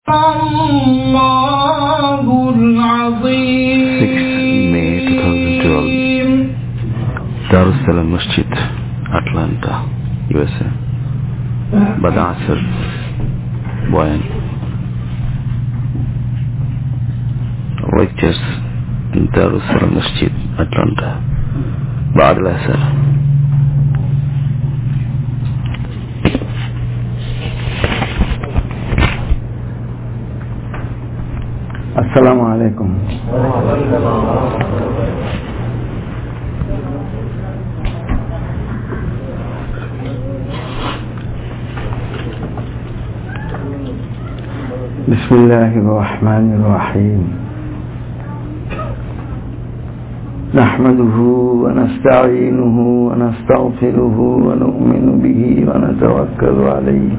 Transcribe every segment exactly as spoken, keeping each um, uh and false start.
sixth May twenty twelve, Darussalam Masjid, Atlanta, U S A. Badasar Boyan. Lectures in Darussalam Masjid, Atlanta. Ba'ad al-Asr. Assalamu alaikum. Bismillahirrahmanirrahim. Nahmaduhu wa nasta'inuhu wa nastaghfiruhu wa nu'minu bihi wa natawakkalu alayhi.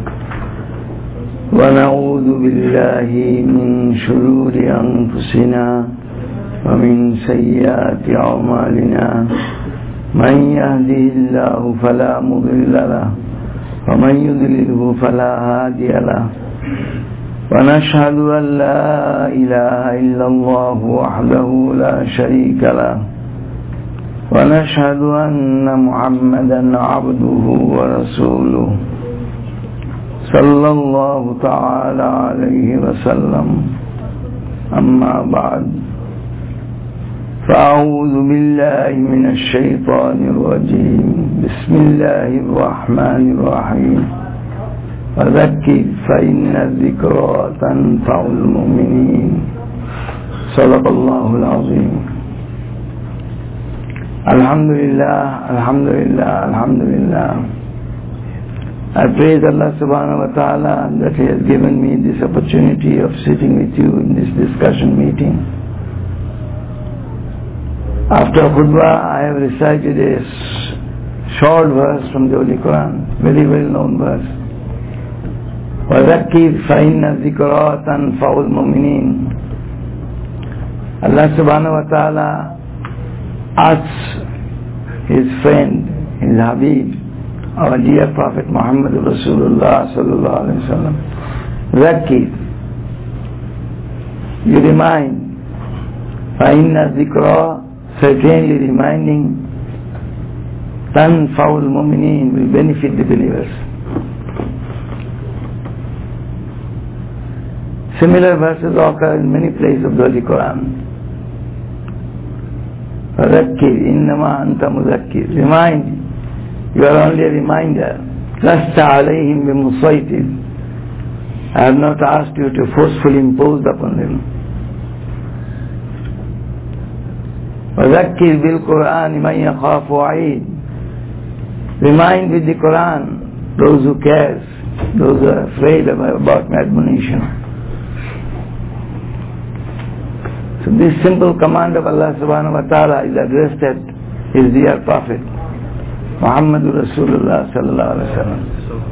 ونعوذ بالله من شرور أنفسنا ومن سيئات أعمالنا من يهده الله فلا مضل له ومن يضلله فلا هادي له ونشهد أن لا إله إلا الله وحده لا شريك له ونشهد أن محمدا عبده ورسوله صلى الله تعالى عليه وسلم. أما بعد، فأعوذ بالله من الشيطان الرجيم. بسم الله الرحمن الرحيم. وذكر فإن الذكرى تنفع المؤمنين. صدق الله العظيم. الحمد لله الحمد لله الحمد لله. I praise Allah subhanahu wa ta'ala that He has given me this opportunity of sitting with you in this discussion meeting. After khutbah, I have recited a short verse from the Holy Quran, very well known verse. وَذَكِّرْ فَإِنَّ الذِّكْرَى تَنْفَعُ الْمُؤْمِنِينَ. Allah subhanahu wa ta'ala asks His friend, His Habib, our dear Prophet Muhammad Rasulullah sallallahu alaihi wasallam, Zakir, you remind, فَإِنَّ الذِّكْرَى, certainly reminding, تَنْفَعُ الْمُؤْمِنِينَ, will benefit the believers. Similar verses occur in many places of the Holy Quran. فَذَكِّرْ إِنَّمَا أَنْتَ مُذَكِّرْ, remind, you are only a reminder. لَسْتَ عَلَيْهِمْ بِمُصَيْتِرٍ, I have not asked you to forcefully impose upon them. وَذَكِّرْ بِالْقُرْآنِ مَنْ يَخَافُ وَعِيدٍ, remind with the Quran those who cares, those who are afraid about my admonition. So this simple command of Allah subhanahu wa ta'ala is addressed at His dear Prophet Muhammadur Rasulullah sallallahu alaihi wasallam.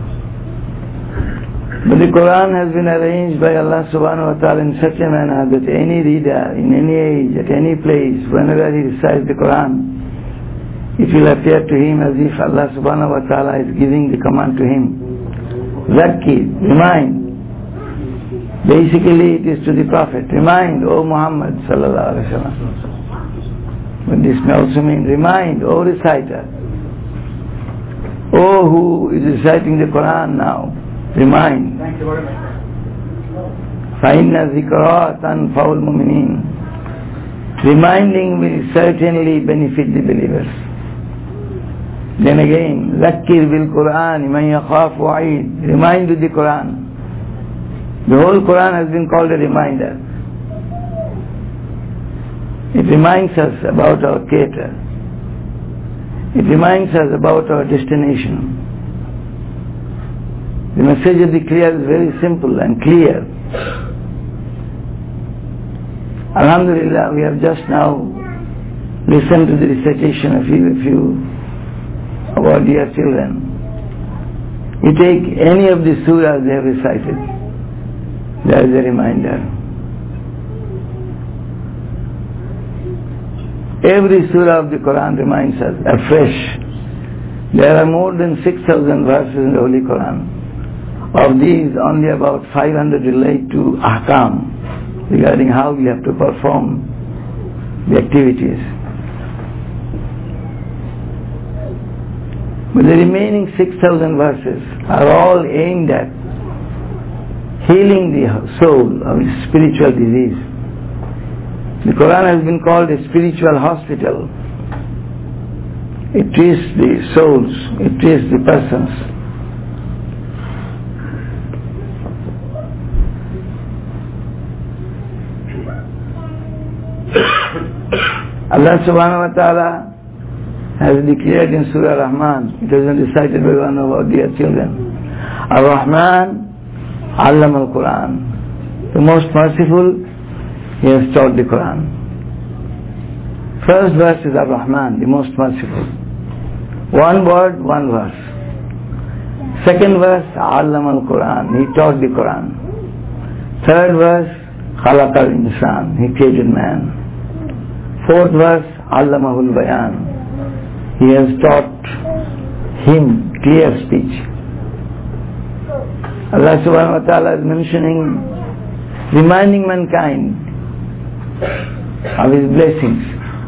But the Quran has been arranged by Allah subhanahu wa ta'ala in such a manner that any reader, in any age, at any place, whenever he recites the Quran, it will appear to him as if Allah subhanahu wa ta'ala is giving the command to him. Zakir, remind. Basically it is to the Prophet. Remind, O Muhammad sallallahu alaihi wasallam. But this may also mean remind, O reciter. Oh, who is reciting the Quran now, remind. Thank you very much. فَإِنَّ الذِّكْرَى تَنْفَعُ الْمُؤْمِنِينَ, reminding will certainly benefit the believers. Then again, ذَكِّرْ بِالْقُرْآنِ مَنْ يَخَافُ وَعِيدٍ, remind with the Quran. The whole Quran has been called a reminder. It reminds us about our Creator. It reminds us about our destination. The message of the Creator is very simple and clear. Alhamdulillah, we have just now listened to the recitation of you, a few of our dear children. You take any of the surahs they have recited, there is a reminder. Every surah of the Quran reminds us afresh. There are more than six thousand verses in the Holy Quran. Of these, only about five hundred relate to ahkam, regarding how we have to perform the activities. But the remaining six thousand verses are all aimed at healing the soul of its spiritual disease. The Quran has been called a spiritual hospital. It treats the souls, it treats the persons. Allah subhanahu wa ta'ala has declared in Surah Rahman, it has been recited by one of our dear children, Ar-Rahman Allama al-Quran. The most merciful, He has taught the Quran. First verse is Ar-Rahman, the most merciful. One word, one verse. Second verse, Allama al-Quran, He taught the Quran. Third verse, Khalaq al-Insan, He created man. Fourth verse, Allamahul Bayan, He has taught him clear speech. Allah subhanahu wa ta'ala is mentioning, reminding mankind of His blessings.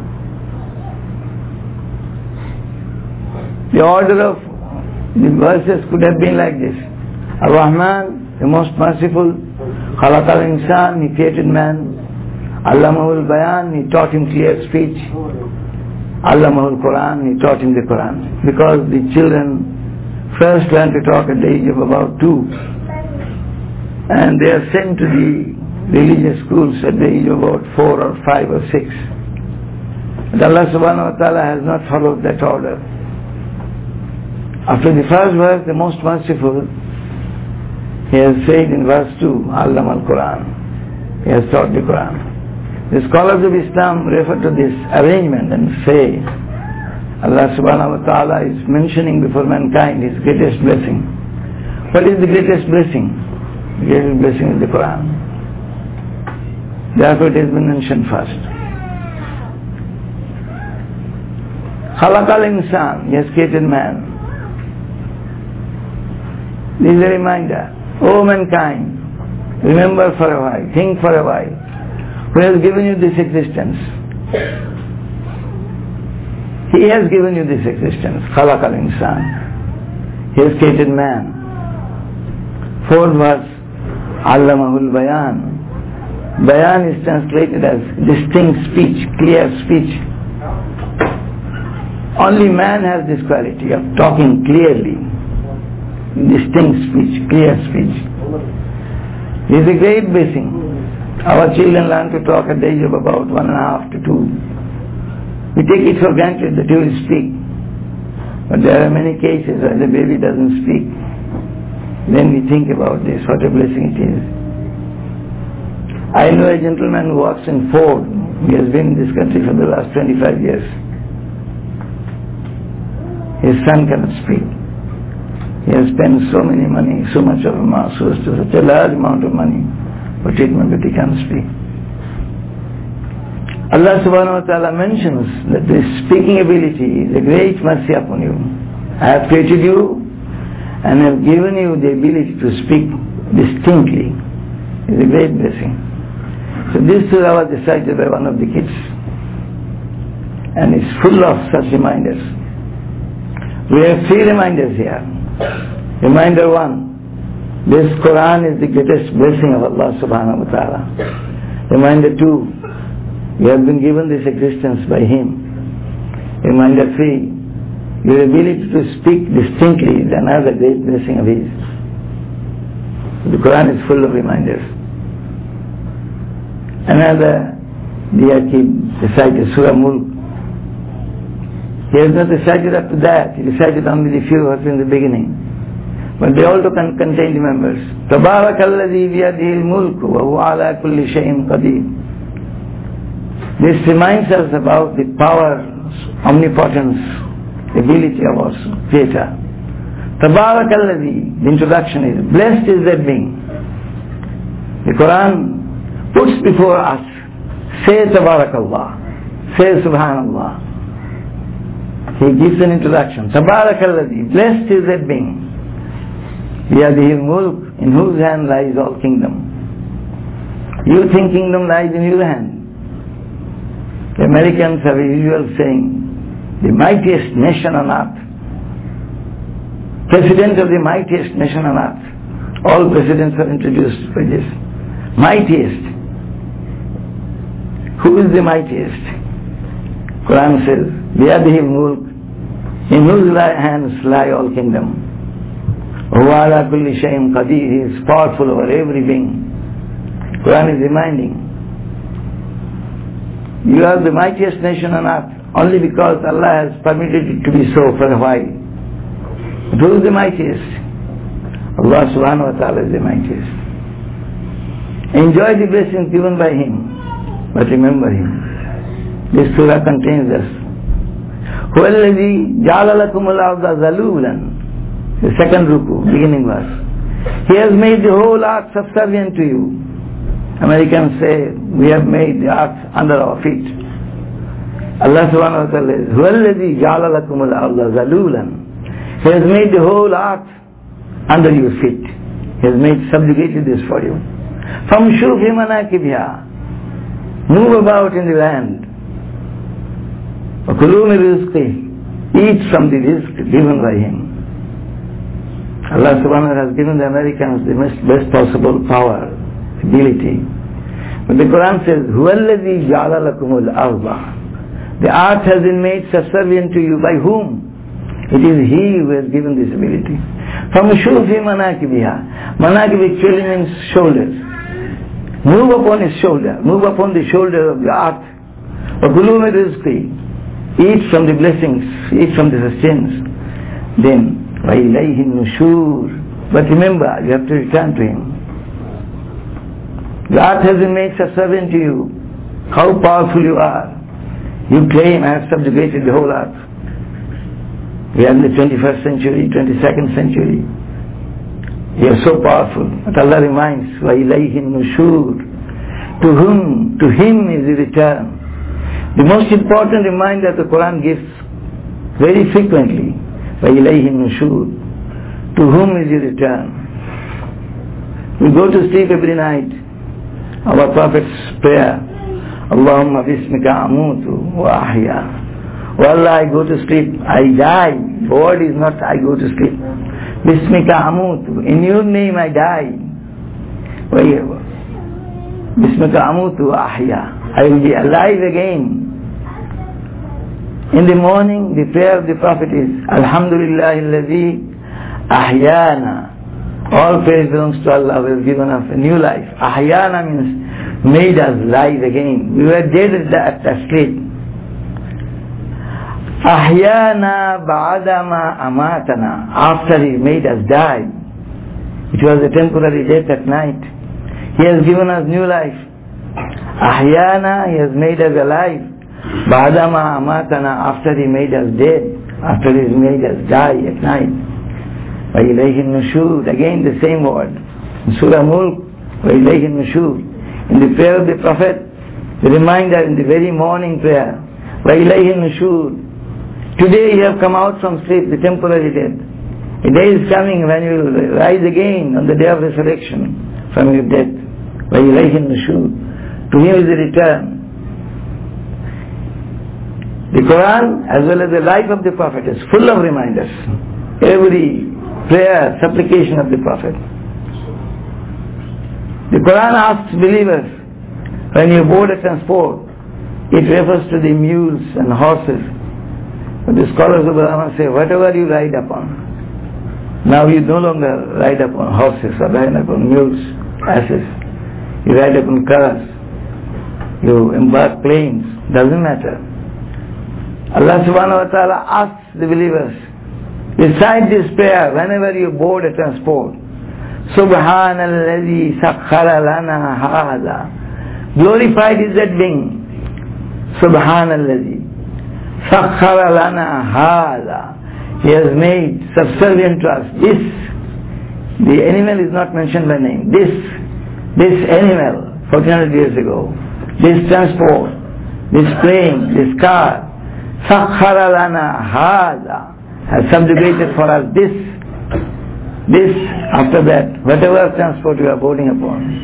The order of the verses could have been like this: Ar-Rahman, the most merciful, Khalaq al-Insan, He created man. Allamahul Bayan, He taught him clear speech. Allamahul Quran, He taught him the Quran. Because the children first learn to talk at the age of about two, and they are sent to the religious schools at the age of about four or five or six. But Allah subhanahu wa ta'ala has not followed that order. After the first verse, the most merciful, He has said in verse two, Allamal Quran, He has taught the Quran. The scholars of Islam refer to this arrangement and say Allah subhanahu wa ta'ala is mentioning before mankind His greatest blessing. What is the greatest blessing? The greatest blessing is the Quran. Therefore it has been mentioned first. Khalaq al-Insan, He has created man. This is a reminder. O mankind, remember for a while, think for a while. Who has given you this existence? He has given you this existence. Khalaq al-Insan. He has created man. Fourth verse, Allamahul Bayan. Bayan is translated as distinct speech, clear speech. Only man has this quality of talking clearly. Distinct speech, clear speech. It is a great blessing. Our children learn to talk at the age of about one and a half to two. We take it for granted that he will speak. But there are many cases where the baby doesn't speak. Then we think about this, what a blessing it is. I know a gentleman who works in Ford. He has been in this country for the last twenty-five years. His son cannot speak. He has spent so many money, so much of resources, to such a large amount of money for treatment that he can't speak. Allah subhanahu wa ta'ala mentions that this speaking ability is a great mercy upon you. I have created you and have given you the ability to speak distinctly. It's a great blessing. So this surah was recited by one of the kids, and it's full of such reminders. We have three reminders here. Reminder one, this Quran is the greatest blessing of Allah subhanahu wa ta'ala. Reminder two, you have been given this existence by Him. Reminder three, your ability to speak distinctly is another great blessing of His. The Quran is full of reminders. Another, the Akib recited Surah Mulk. He has not recited up to that, he recited only the few verses in the beginning. But they also can contain the members. Tabarakalladhi biyadihil mulku wa huwa ala kulli shay'in qadir. This reminds us about the power, omnipotence, ability of our Creator. Tabarakalladhi, the introduction is, blessed is that being. The Quran puts before us, say Tabarakallah, say Subhanallah. He gives an introduction. Tabarakalladhi, blessed is that being. Biyadihi al-mulk, in whose hand lies all kingdom. You think kingdom lies in your hand. The Americans have a usual saying, the mightiest nation on earth, president of the mightiest nation on earth. All presidents are introduced by this. Mightiest. Who is the mightiest? Quran says, Biyadihi al-mulk, in whose hands lie all kingdom. Huwa ala kulli shay'in qadir, he is powerful over every being. Quran is reminding, you are the mightiest nation on earth only because Allah has permitted it to be so for a while. But who is the mightiest? Allah subhanahu wa ta'ala is the mightiest. Enjoy the blessings given by Him, but remember Him. This surah contains this. هُوَ الَّذِي جَعَلَ لَكُمُ الْأَرْضَ ذَلُولًا. The second ruku, beginning verse. He has made the whole earth subservient to you. Americans say, we have made the earth under our feet. Allah subhanahu wa ta'ala says, هُوَ الَّذِي جَعَلَ لَكُمُ الْأَرْضَ ذَلُولًا. He has made the whole earth under your feet. He has made, subjugated this for you. فَامْشُوا فِي مَنَاكِبِهَا. Move about in the land. وَكُلُوا مِنْ رِزْقِهِ. Eat from the rizq given by Him. Allah subhanahu wa ta'ala has given the Americans the best, best possible power, ability. But the Quran says, هُوَ الَّذِي جَعَلَ لَكُمُ الْأَرْضَ. The earth has been made subservient to you. By whom? It is He who has given this ability. فَمُشُوا فِي مَنَاكِبِهَا. Manakib actually means shoulders. Move upon His shoulder. Move upon the shoulder of the earth. وَكُلُوا مِنْ رِزْقِهِ. Eat from the blessings. Eat from the sustenance. Then, وَإِلَيْهِ النُّشُورِ. But remember, you have to return to Him. The earth has been made subservient to you. How powerful you are. You claim, I have subjugated the whole earth. We are in the twenty-first century, twenty-second century. You are so powerful. But Allah reminds, وَإِلَيْهِ النُّشُورِ. To whom, to Him is the return. The most important reminder the Quran gives very frequently. وَإِلَيْهِ النُّشُورِ. To whom is your return? We go to sleep every night. Our Prophet's prayer, Allahumma bismika amutu wa ahya. Oh Allah, I go to sleep, I die. The word is not I go to sleep. Bismika amutu. In your name I die. Bismika amutu wa ahya. I will be alive again. In the morning, the prayer of the Prophet is, Alhamdulillah alladhi ahyana. All praise belongs to Allah who has given us a new life. Ahyana means made us live again. We were dead at that sleep. Ahyana ba'adama amatana. After He made us die. It was a temporary death at night. He has given us new life. Ahyana, He has made us alive. Ba'adama amatana. After He made us dead. After He made us die at night. وَإِلَيْهِ النُّشُورِ. Again the same word. In Surah Mulk, وَإِلَيْهِ النُّشُورِ. In the prayer of the Prophet, the reminder in the very morning prayer, وَإِلَيْهِ النُّشُورِ. Today you have come out from sleep, the temporary death. A day is coming when you will rise again on the day of resurrection from your death. وَإِلَيْهِ النُّشُورِ. To Him is the return. The Quran as well as the life of the Prophet is full of reminders. Every prayer, supplication of the Prophet. The Quran asks believers, when you board a transport, it refers to the mules and horses. But the scholars of Quran say, whatever you ride upon. Now you no longer ride upon horses or ride upon mules, asses. You ride upon cars. You embark planes. Doesn't matter. Allah subhanahu wa ta'ala asks the believers, recite this prayer whenever you board a transport. Subhanalladhi sakhkhara lana hadha. Glorified is that being. Subhanalladhi sakhkhara lana hadha. He has made subservient to us. This, the animal is not mentioned by name. This, this animal, fourteen hundred years ago. This transport, this plane, this car. Sakhkhara lana hadha. Has subjugated for us this. This, after that, whatever transport you are boarding upon.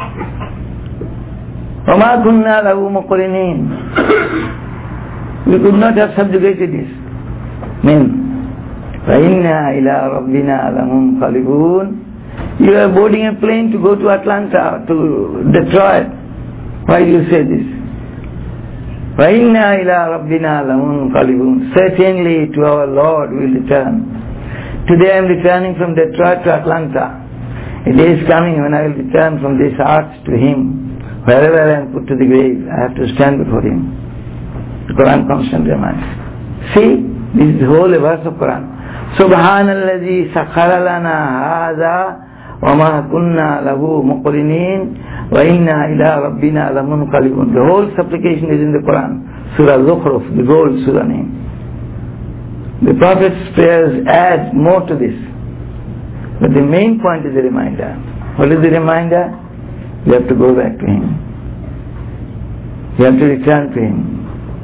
وَمَا كُنَّا لَهُ مُقْرِنِينَ. We could not have subjugated this. Mean, فَإِنَّا إِلَىٰ رَبِّنَا لَمُنْقَلِبُونَ. You are boarding a plane to go to Atlanta, to Detroit. Why do you say this? وَإِنَّا إِلَىٰ رَبِّنَا لَمُنْقَلِبُونَ. Certainly to our Lord we will return. Today I am returning from Detroit to Atlanta. A day is coming when I will return from this earth to Him. Wherever I am put to the grave, I have to stand before Him. The Quran constantly reminds. See, this is the whole verse of Quran. Subhanalladhi sakhara lana hadha wa ma kunna lahu muqrinin wa inna ila rabbina lamunqalibun. The whole supplication is in the Quran. Surah Zukhruf, the gold surah name. The Prophet's prayers add more to this. But the main point is a reminder. What is the reminder? You have to go back to Him. You have to return to Him.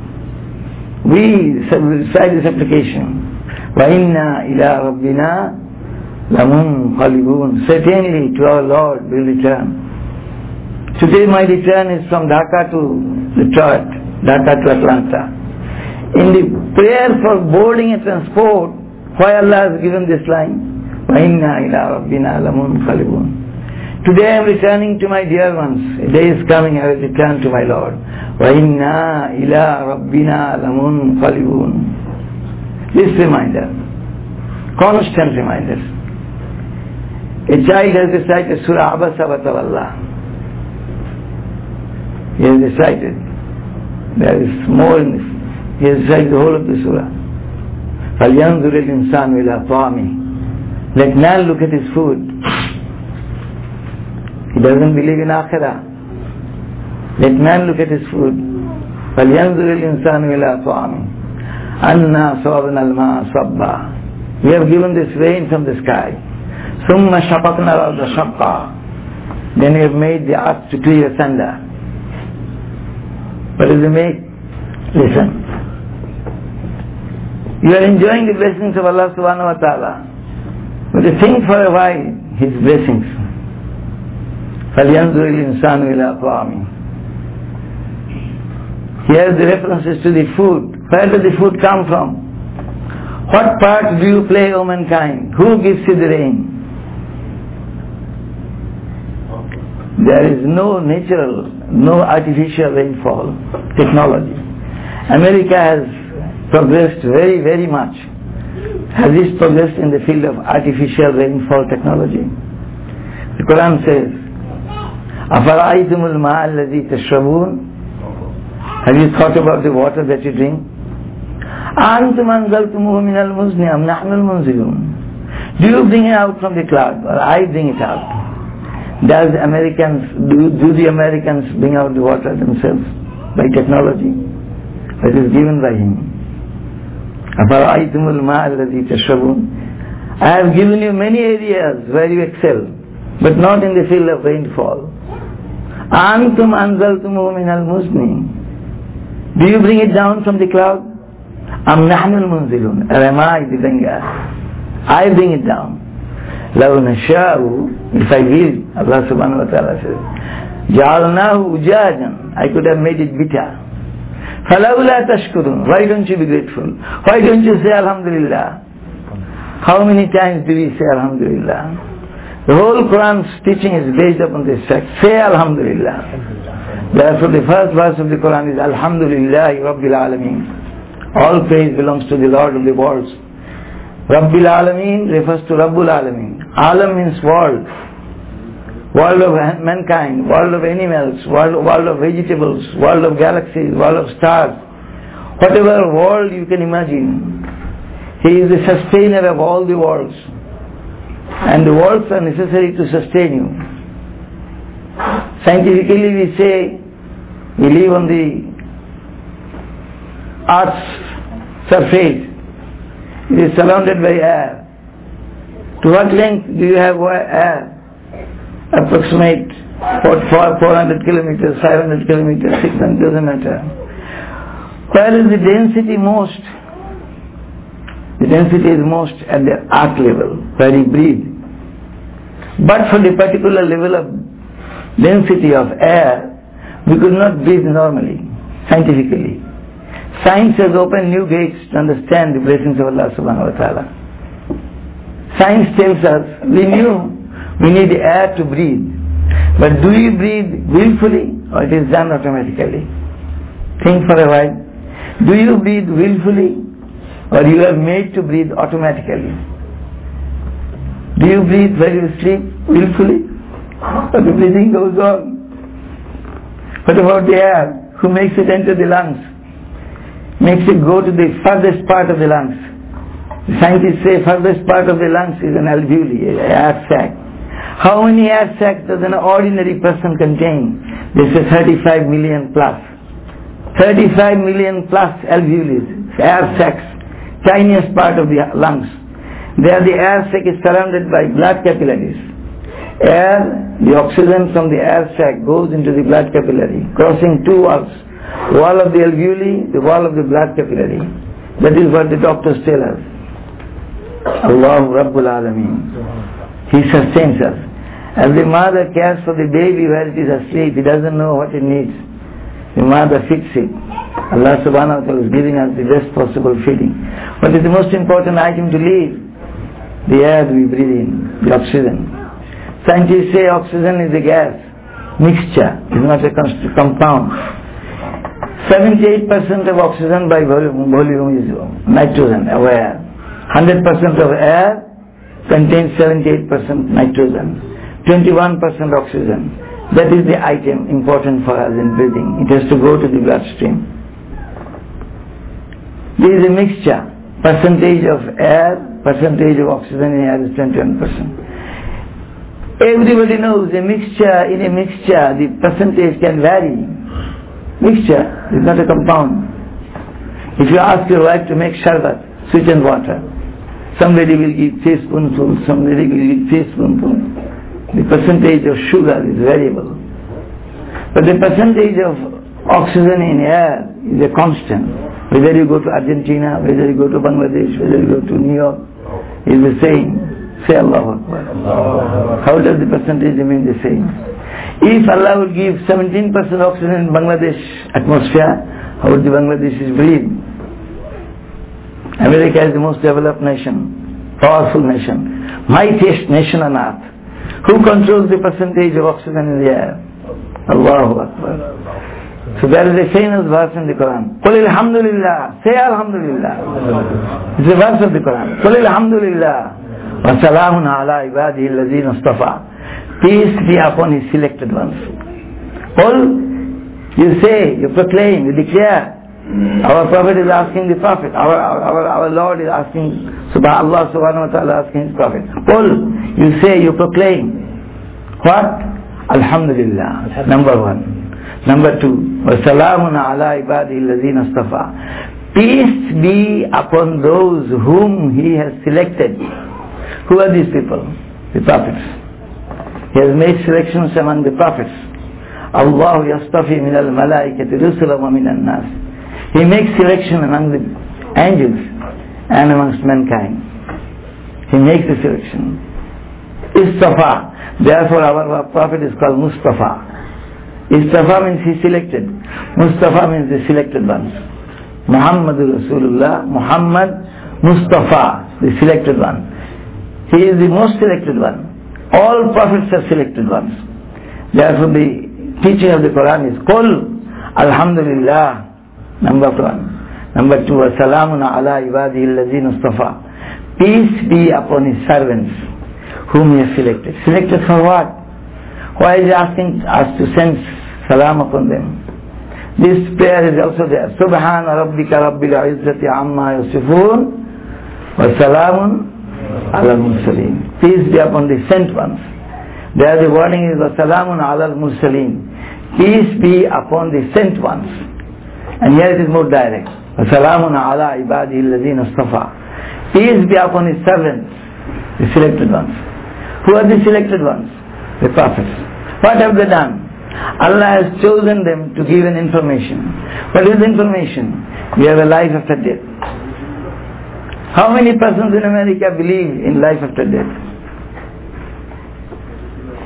We recite this application. وَإِنَّا إِلَىٰ رَبِّنَا لَمُنْقَلِبُونَ. Certainly to our Lord we will return. Today my return is from Dhaka to Detroit, Dhaka to Atlanta. In the prayer for boarding a transport, why Allah has given this line? وَإِنَّا إِلَىٰ رَبِّنَا لَمُنْقَلِبُونَ. Today I am returning to my dear ones. A day is coming, I will return to my Lord. وَإِنَّا إِلَىٰ رَبِّنَا لَمُنْقَلِبُونَ. This reminder, constant reminders. A child has recited Surah Abasa wa Tawalla. He has recited. There is more in this. He has recited the whole of the Surah. فَلْيَنْظُرِ الْإِنسَانُ إِلَىٰ طَعَامِهِ. Let man look at his food. He doesn't believe in Akhirah. Let man look at his food. فَلْيَنْظُرِ الْإِنسَانُ إِلَىٰ طَعَامِهِ أَنَّا صَوَبْنَا الْمَاءَ صَبًّا. We have given this rain from the sky. ثُمَّ شَقَقْنَا الْأَرْضَ شَقًّا. Then we have made the earth to clear asunder. What does it make? Listen. You are enjoying the blessings of Allah subhanahu wa ta'ala. But you think for a while His blessings. فَلْيَنْظُرِ الْإِنسَانُ إِلَىٰ طَعَامِهِ. Here the references to the food. Where does the food come from? What part do you play, O mankind? Who gives you the rain? There is no natural, no artificial rainfall technology. America has progressed very, very much. Has it progressed in the field of artificial rainfall technology? The Quran says, أَفَرَأَيْتُمُ الْمَاءَ الَّذِي تَشْرَبُونَ. Have you thought about the water that you drink? أَأَنْتُمْ أَنزَلْتُمُوهُ مِنَ الْمُزْنِ أَمْ نَحْنُ الْمُنزِلُونَ. Do you bring it out from the cloud, or I bring it out? Does Americans, do, do the Americans bring out the water themselves by technology? That is given by Him. أَفَرَأَيْتُمُ الْمَاءَ الَّذِي تَشْرَبُونَ. I have given you many areas where you excel, but not in the field of rainfall. أَأَنْتُمْ أَنزَلْتُمُوهُ مِنَ الْمُزْنِ. Do you bring it down from the cloud? أَمْ نَحْنُ الْمُنزِلُونَ. Or am I the bringer? I bring it down. لَوْ نَشَاءُ. If I will, Allah subhanahu wa ta'ala says, جَعَلْنَاهُ أُجَاجًا. I could have made it bitter. فَلَوْلَا تَشْكُرُونَ. Why don't you be grateful? Why don't you say Alhamdulillah? How many times do we say Alhamdulillah? The whole Quran's teaching is based upon this fact. Say Alhamdulillah. Therefore the first verse of the Quran is Alhamdulillahi Rabbil Alameen. All praise belongs to the Lord of the worlds. Rabbil Alameen refers to Rabbul Alameen. Alam means world. World of mankind, world of animals, world, world of vegetables, world of galaxies, world of stars. Whatever world you can imagine. He is the sustainer of all the worlds. And the worlds are necessary to sustain you. Scientifically we say we live on the Earth's surface. It is surrounded by air. To what length do you have air? Approximate four hundred kilometers, five hundred kilometers, six hundred, doesn't matter. Where is the density most? The density is most at the earth level, where you breathe. But for the particular level of density of air, we could not breathe normally, scientifically. Science has opened new gates to understand the blessings of Allah subhanahu wa ta'ala. Science tells us, we knew we need air to breathe. But do you breathe willfully or it is done automatically? Think for a while. Do you breathe willfully or you are made to breathe automatically? Do you breathe while you sleep willfully or the breathing goes on? What about the air? Who makes it enter the lungs? Makes it go to the furthest part of the lungs. The scientists say furthest part of the lungs is an alveoli, an air sac. How many air sacs does an ordinary person contain? They say thirty-five million plus. thirty-five million plus alveoli, air sacs, tiniest part of the lungs. There the air sac is surrounded by blood capillaries. Air, the oxygen from the air sac goes into the blood capillary, crossing two walls. Wall of the alveoli, the wall of the blood capillary. That is what the doctors tell us. Allahu Rabbul Alameen. He sustains us. As the mother cares for the baby while it is asleep, he doesn't know what it needs. The mother feeds it. Allah subhanahu wa ta'ala is giving us the best possible feeding. What is the most important item to live? The air we breathe in, the oxygen. Scientists say oxygen is a gas, mixture, is not a compound. seventy-eight percent of oxygen by volume, volume is nitrogen, air. one hundred percent of air contains seventy-eight percent nitrogen, twenty-one percent oxygen. That is the item important for us in breathing. It has to go to the bloodstream. There is a mixture. Percentage of air, percentage of oxygen in air is twenty-one percent. Everybody knows a mixture, in a mixture, the percentage can vary. Mixture is not a compound. If you ask your wife to make sharbat, sweetened water, somebody will give teaspoonful, somebody will give teaspoonful. The percentage of sugar is variable. But the percentage of oxygen in air is a constant. Whether you go to Argentina, whether you go to Bangladesh, whether you go to New York, is the same. Say Allahu Akbar. How does the percentage remain the same? If Allah would give seventeen percent oxygen in Bangladesh atmosphere, how would the Bangladeshis breathe? America is the most developed nation, powerful nation, mightiest nation on earth. Who controls the percentage of oxygen in the air? Allahu Akbar. So there is a famous verse in the Quran. Qul alhamdulillah. Say alhamdulillah. It's a verse of the Quran. Qul alhamdulillah. Wa salamun ala ibadihi alladhina istafa. Peace be upon his selected ones. Qul, you say, you proclaim, you declare. Our Prophet is asking the Prophet. Our, our, our Lord is asking, Allah subhanahu wa ta'ala asking his Prophet. Qul, you say, you proclaim. What? Alhamdulillah. Number one. Number two. Wa salamun ala ibadihi alladhina istafa. Peace be upon those whom he has selected. Who are these people? The prophets. He has made selections among the prophets. Allahu yastafi min al-malaikati rusula wa min al-nas. He makes selection among the angels and amongst mankind. He makes the selection. Istafa. Therefore our prophet is called Mustafa. Istafa means he selected. Mustafa means the selected ones. Muhammadur Rasulullah. Muhammad Mustafa, the selected one. He is the most selected one. All prophets are selected ones. Therefore the teaching of the Quran is Qul Alhamdulillah. Number one. Number two, Salamun ala ibadihi alladhina istafa. Peace be upon his servants whom he has selected. Selected for what? Why is he asking us to send salam upon them? This prayer is also there. Subhana rabbika rabbil izzati amma yasifun wa salamun ala al-mursaleen. Peace be upon the sent ones. There the wording is wa salamun ala al-mursaleen. Peace be upon the sent ones. And here it is more direct. Salamun ala ibadihi alladhina istafa. Peace be upon his servants, the selected ones. Who are the selected ones? The prophets. What have they done? Allah has chosen them to give an information. What is information? We have a life after death. How many persons in America believe in life after death?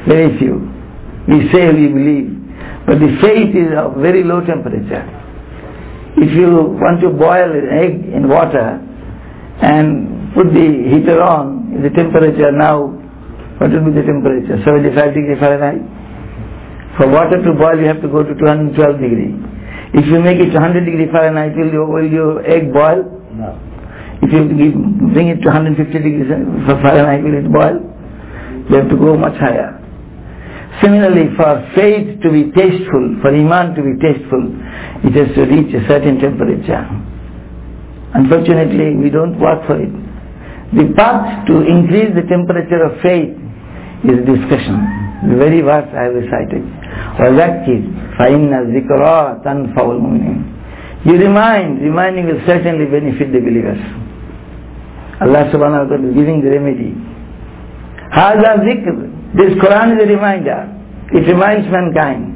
Very few. We say we believe, but the faith is of very low temperature. If you want to boil an egg in water and put the heater on, the temperature now, what will be the temperature? seventy-five degrees Fahrenheit. For water to boil, you have to go to two hundred twelve degrees. If you make it one hundred degrees Fahrenheit, will your, will your egg boil? No. If you give, bring it to one hundred fifty degrees Fahrenheit, will it boil? You have to go much higher. Similarly, for faith to be tasteful, for Iman to be tasteful, it has to reach a certain temperature. Unfortunately, we don't work for it. The path to increase the temperature of faith is discussion. The very verse I have recited. وَذَكِّرْ فَإِنَّ الذِّكْرَى تَنْفَعُ الْمُؤْمِنِينَ. You remind, reminding will certainly benefit the believers. Allah subhanahu wa ta'ala is giving the remedy. هَذَا ذِكْرْ. This Quran is a reminder. It reminds mankind.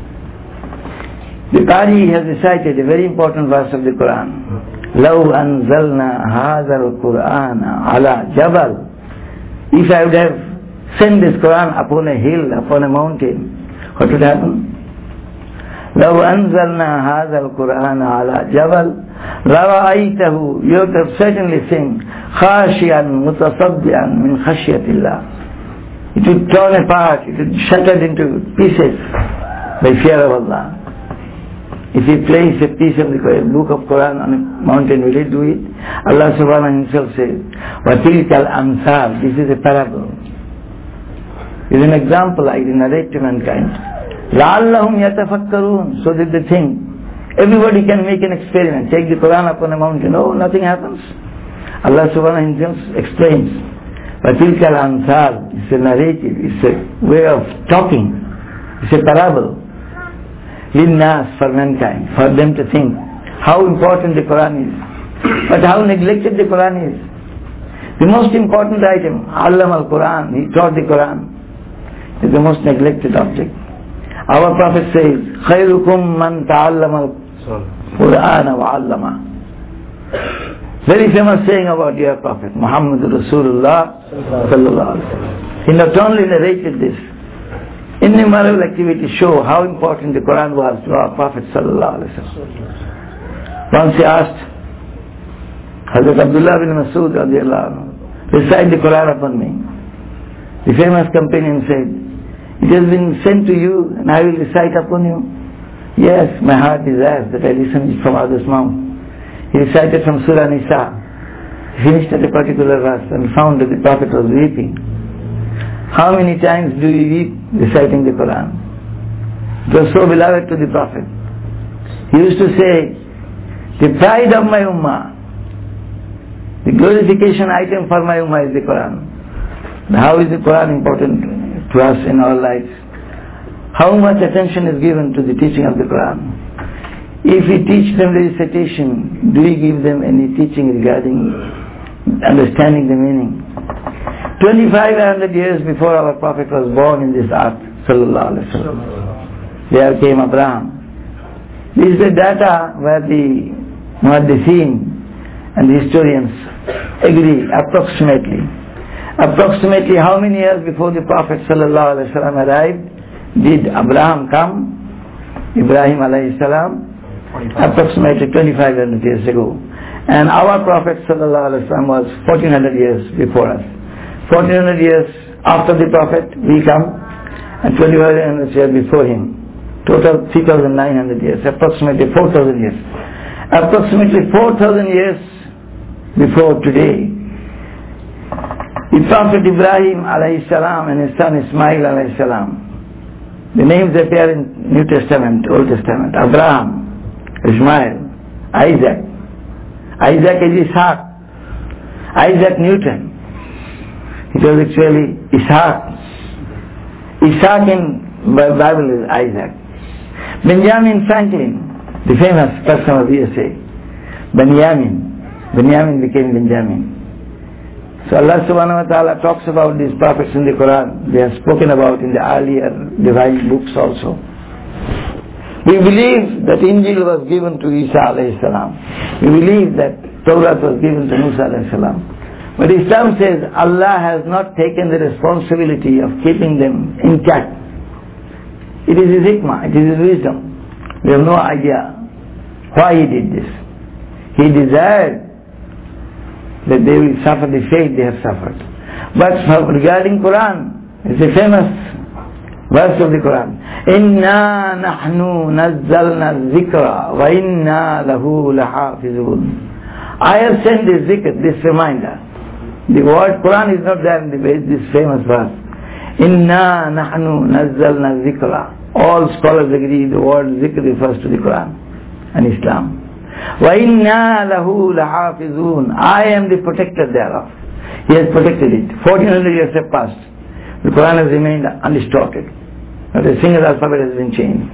The Qari has recited a very important verse of the Quran. لَوْ أَنزَلْنَا هَذَا الْقُرْآنَ عَلَى جَبَلٍ. If I would have sent this Quran upon a hill, upon a mountain, what would happen? لَوْ أَنزَلْنَا هَذَا الْقُرْآنَ عَلَى جَبَلٍ لَرَأَيْتَهُ. You would have certainly seen خَاشِيًا مُتَصَدِّعًا مِنْ خَشْيَةِ اللَّهِ. It would turn apart, it would be shattered into pieces by fear of Allah. If he placed a piece of the book of Quran on a mountain, will he do it? Allah subhanahu himself says, وَتِلْكَ الْأَمْثَالِ. This is a parable. It is an example I narrate to mankind. لَعَلَّهُمْ يَتَفَكَّرُونَ. So that they think. Everybody can make an experiment. Take the Quran upon a mountain. Oh, nothing happens. Allah subhanahu himself explains. وَتِلْكَ الْأَمْثَالِ. It's a narrative. It's a way of talking. It's a parable. لِلنَّاسِ, for mankind, for them to think how important the Quran is, but how neglected the Quran is. The most important item, Allam al-Quran, he taught the Quran, is the most neglected object. Our Prophet says, خَيْرُكُمْ مَنْ تَعَلَّمَ الْقُرْآنَ وَعَلَّمَ. Very famous saying about your Prophet, Muhammad Rasulullah sallallahu alaihi wasallam. He not only narrated this, innumerable activities show how important the Quran was to our Prophet sallallahu alaihi wasallam. Once he asked Hazrat Abdullah bin Masud radiallahu anhu, recite the Quran upon me. The famous companion said, it has been sent to you and I will recite upon you. Yes, my heart desires that I listen from others' mouth. He recited from Surah Nisa. He finished at a particular verse and found that the Prophet was weeping. How many times do you weep reciting the Quran? It was so beloved to the Prophet. He used to say, the pride of my ummah, the glorification item for my ummah is the Quran. And how is the Quran important to us in our lives? How much attention is given to the teaching of the Quran? If we teach them the recitation, do we give them any teaching regarding understanding the meaning? twenty-five hundred years before our Prophet was born in this earth, sallallahu alaihi wasallam, there came Abraham. This is the data where the muhaddithin and the historians agree approximately. Approximately how many years before the Prophet sallallahu alaihi wasallam arrived did Abraham come? Ibrahim alayhi salam? Approximately twenty-five hundred years ago. And our Prophet sallallahu alaihi wasallam was fourteen hundred years before us. fourteen hundred years after the Prophet we come, and twenty-five hundred years before him. Total three thousand nine hundred years, approximately four thousand years. Approximately four thousand years before today, the Prophet Ibrahim alayhi salam and his son Ismail alayhi salam, the names appear in New Testament, Old Testament. Abraham, Ismail, Isaac. Isaac is Ishaq. Isaac Newton. It was actually Ishaq. Ishaq in Bible is Isaac. Benjamin Franklin, the famous person of U S A. Benjamin. Benjamin became Benjamin. So Allah subhanahu wa ta'ala talks about these prophets in the Quran. They are spoken about in the earlier divine books also. We believe that Injil was given to Isa alayhi salam. We believe that Torah was given to Musa alayhi salam. But Islam says Allah has not taken the responsibility of keeping them intact. It is His hikmah, it is His wisdom. We have no idea why He did this. He desired that they will suffer the fate they have suffered. But regarding Quran, it's a famous verse of the Quran. Inna nahnu nazzalna zikra wa inna lahu lahafizun. I have sent this zikr, this reminder. The word Quran is not there in the base, this famous verse. Inna nahnu nazzalna zikra. All scholars agree the word zikr refers to the Quran and Islam. Wa inna lahu lahafizun. I am the protector thereof. He has protected it. fourteen hundred years have passed. The Quran has remained undistorted. Not a single alphabet has been changed.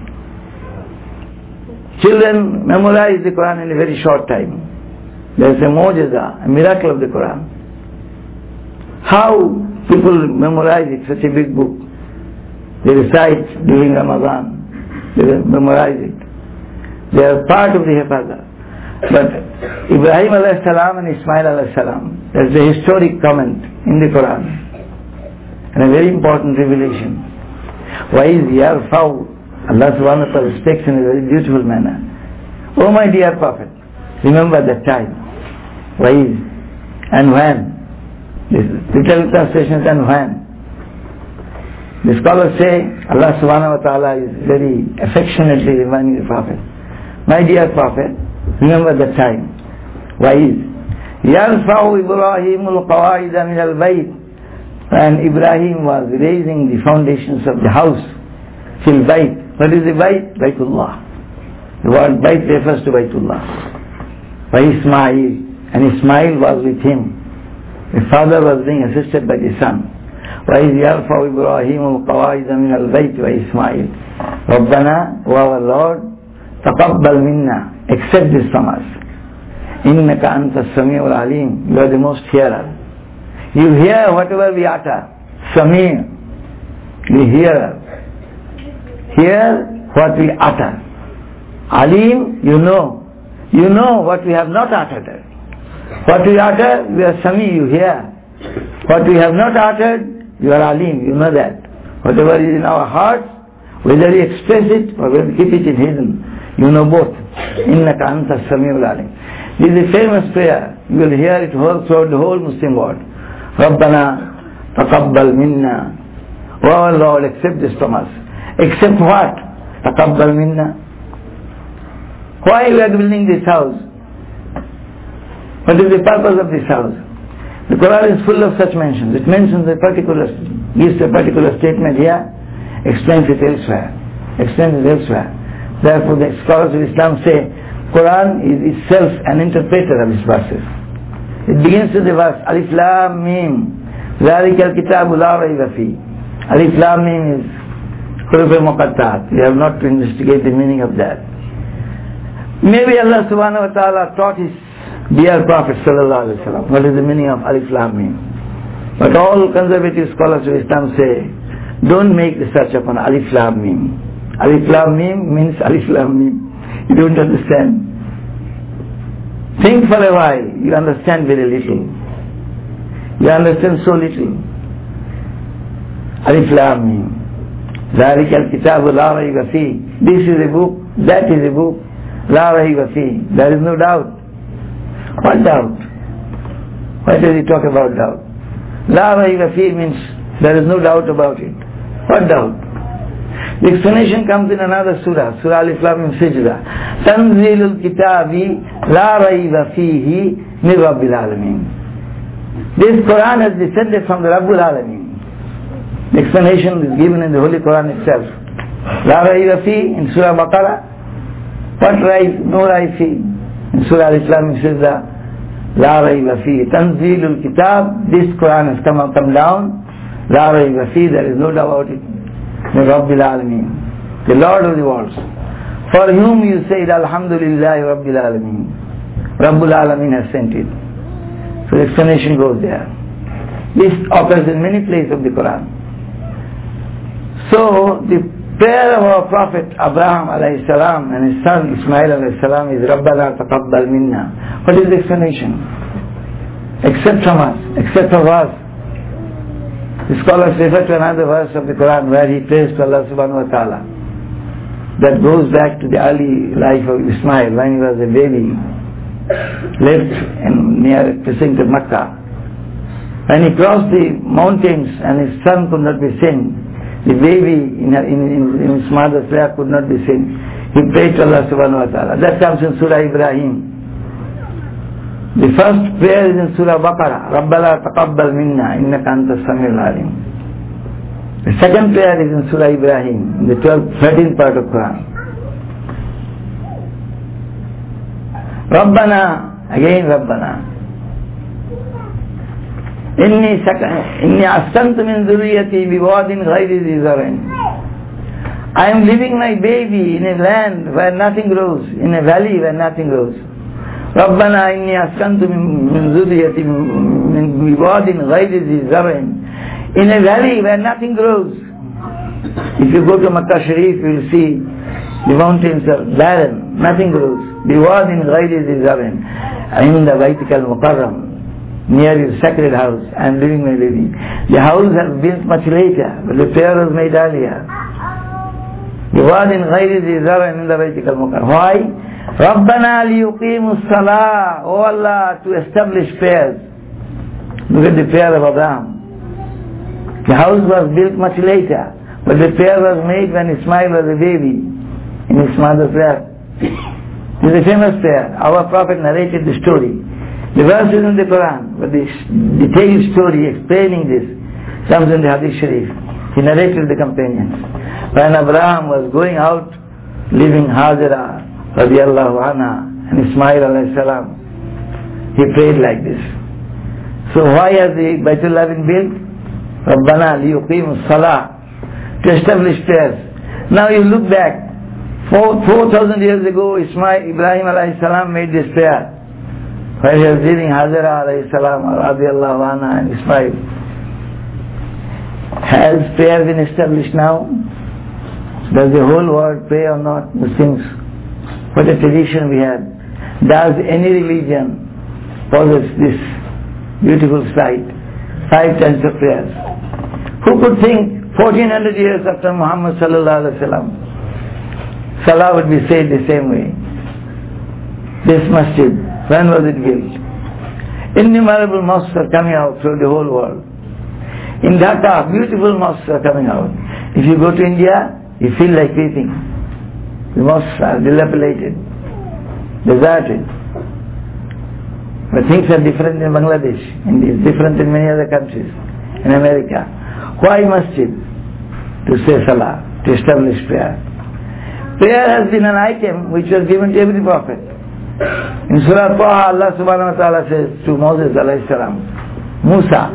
Children memorize the Quran in a very short time. There is a mu'jiza, a miracle of the Quran. How people memorize it, such a big book. They recite during Ramadan. They memorize it. They are part of the Hifazah. But Ibrahim alayhi salam and Ismail alayhi salam, that's the historic comment in the Quran. And a very important revelation. Why is yarfa'u? Allah subhanahu wa ta'ala speaks in a very beautiful manner. Oh my dear Prophet, remember that time. Why is? And when? This literal translation is and when. The scholars say Allah subhanahu wa ta'ala is very affectionately reminding the Prophet. My dear Prophet, remember that time. Why is? يَرْفَعُ إِبْرَاهِيمُ الْقَوَائِدَ مِنَ الْبَيْتِ. And Ibrahim was raising the foundations of the house. Fil Bayt. What is the Bayt? Baytullah. The word Bayt refers to Baytullah. By Ismail. And Ismail was with him. The father was being assisted by the son. وَإِذْ يَرْفَعُ إِبْرَاهِيمُ الْقَوَائِدَ مِنَ الْبَيْتِ وَإِسْمَاعِيلُ رَبَّنَا O our Lord, تَقَبَّلْ مِنَّا, accept this from us. إِنَّكَ أَنْتَ السَّمِيعُ الْعَلِيمُ, you are the most hearer. You hear whatever we utter. Sami', the hearer. Hear what we utter. Alim, you know. You know what we have not uttered. What we utter, we are Sami', you hear. What we have not uttered, you are Alim, you know that. Whatever is in our hearts, whether we express it or whether we keep it in hidden, you know both. Innaka anta sami'ul alim. This is a famous prayer. You will hear it whole throughout the whole Muslim world. Rabbana taqabbal minna. O our Lord, accept this from us. Accept what? Taqabbal minna. Why we are building this house? What is the purpose of this house? The Quran is full of such mentions. It mentions a particular, gives a particular statement here, explains it elsewhere, explains it elsewhere. Therefore the scholars of Islam say, Quran is itself an interpreter of these verses. It begins with the verse, Alif Lam Mim, ذَلِكَ الْكِتَابُ لَا رَيْبَ فِيهِ. Alif Lam Mim is Huruf al-Muqattat. We have not to investigate the meaning of that. Maybe Allah subhanahu wa ta'ala taught His dear Prophet sallallahu alaihi wasallam what is the meaning of Alif Lam Mim. But all conservative scholars of Islam say, don't make research upon Alif Lam Mim. Alif Lam Mim means Alif Lam Mim. You don't understand. Think for a while, you understand very little. You understand so little. Alif Lam Mim. ذَلِكَ الْكِتَابُ لَا رَيْبَ فِيهِ. This is a book, that is a book. لَا رَيْبَ فِيهِ. There is no doubt. What doubt? Why does he talk about doubt? La rayba fi means there is no doubt about it. What doubt? The explanation comes in another surah, Surah Al-Islam in Sijda. Tanzilul kitabi la rayba fihi min Rabbil Alameen. This Quran has descended from the Rabbul Alameen. The explanation is given in the Holy Quran itself. La rayba fi in Surah Baqarah. What rayb? No rayb fi. In Surah Al-Islam it says that La rayba fi tanzilul kitab, this Quran has come up, come down. La rayba fi, there is no doubt about it. Min Rabbil Alameen, the Lord of the worlds, for whom you said Alhamdulillah Rabbil Alameen. Rabbul Alameen has sent it. So the explanation goes there. This occurs in many places of the Quran. So the prayer of our Prophet Abraham alayhi salam and his son Ismail alayhi salam is Rabbana taqabbal minna. What is the explanation? except from us, except for us. The scholars refer to another verse of the Quran where he prays to Allah subhanahu wa ta'ala. That goes back to the early life of Ismail when he was a baby, lived in near precinct of Makkah. When he crossed the mountains and his son could not be seen, the baby in, in, in, in his mother's lap could not be seen, he prayed to Allah subhanahu wa ta'ala. That comes in Surah Ibrahim. The first prayer is in Surah Baqarah, Rabbana taqabbal minna innaka antas samiul alim. The second prayer is in Surah Ibrahim, in the twelfth, thirteenth part of Quran. Rabbana, again Rabbana. Inni inni askantu min dhurriyyati biwadin ghayri dhi zar'in. I am leaving my baby in a land where nothing grows, in a valley where nothing grows. Rabbana inni askantu min dhurriyyati min biwadin ghayri dhi zar'in. In a valley where nothing grows. If you go to Makkah Sharif, you will see the mountains are barren, nothing grows. Biwadin ghayri dhi zar'in. Inda Baytika al-Mukarram, near your sacred house, I am living my baby. The house was built much later, but the prayer was made earlier. Biwadin ghayri dhi zar'in inda Baytika al-Mukarram. Why? Rabbana liyuqimu as-salah. Oh Allah, to establish prayers. Look at the prayer of Abraham. The house was built much later, but the prayer was made when Ismail was a baby in his mother's lap. This is a famous prayer. Our Prophet narrated the story. The verse is in the Quran, but the detailed story explaining this comes in the Hadith Sharif. He narrated the companions. When Abraham was going out, leaving Hajara radiallahu anha and Ismail alayhi salam, he prayed like this. So why has the Baytullah been built? Rabbana liyuqimu as-salah, to establish prayers. Now you look back, four four thousand years ago, Ismail, Ibrahim alayhi salam made this prayer. While he was leaving Hajara alayhi salam, radiallahu anha and Ismail. Has prayer been established now? Does the whole world pray or not? Muslims, what a tradition we have. Does any religion possess this beautiful sight? Five times of prayers. Who could think fourteen hundred years after Muhammad sallallahu alaihi wasallam, Salah would be said the same way? This masjid, when was it built? Innumerable mosques are coming out through the whole world. In Dhaka, beautiful mosques are coming out. If you go to India, you feel like weeping. The mosques are dilapidated, deserted. But things are different in Bangladesh, and it's different in many other countries, in America. Why masjid? To say salah, to establish prayer. Prayer has been an item which was given to every prophet. In Surah Taha, Allah subhanahu wa ta'ala says to Moses alayhi salam, Musa,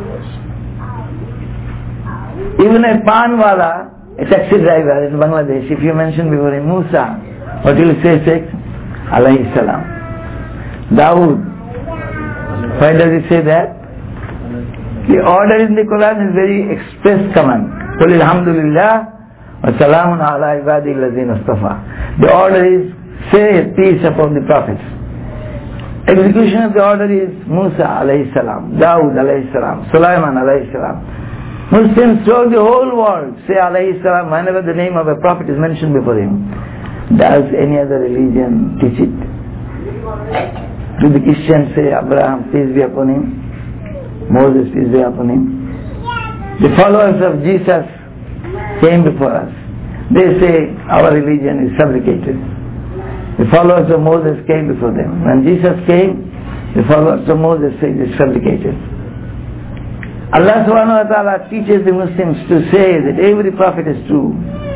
even a panwala, a taxi driver in Bangladesh, if you mention before him Musa, what will he say? Say, alayhi salam. Dawood, why does he say that? The order in the Quran is very express command. Qul alhamdulillah wa salamun ala ibadi allazina istafa. The order is, say peace upon the prophets. Execution of the order is Musa alayhi salam, Dawood alayhi salam, Sulaiman alayhi salam. Muslims throughout the whole world say alayhi salam whenever the name of a prophet is mentioned before him. Does any other religion teach it? Do the Christians say Abraham, peace be upon him? Moses, peace be upon him? The followers of Jesus came before us. They say our religion is fabricated. The followers of Moses came before them. When Jesus came, the followers of Moses say it is fabricated. Allah subhanahu wa ta'ala teaches the Muslims to say that every prophet is true.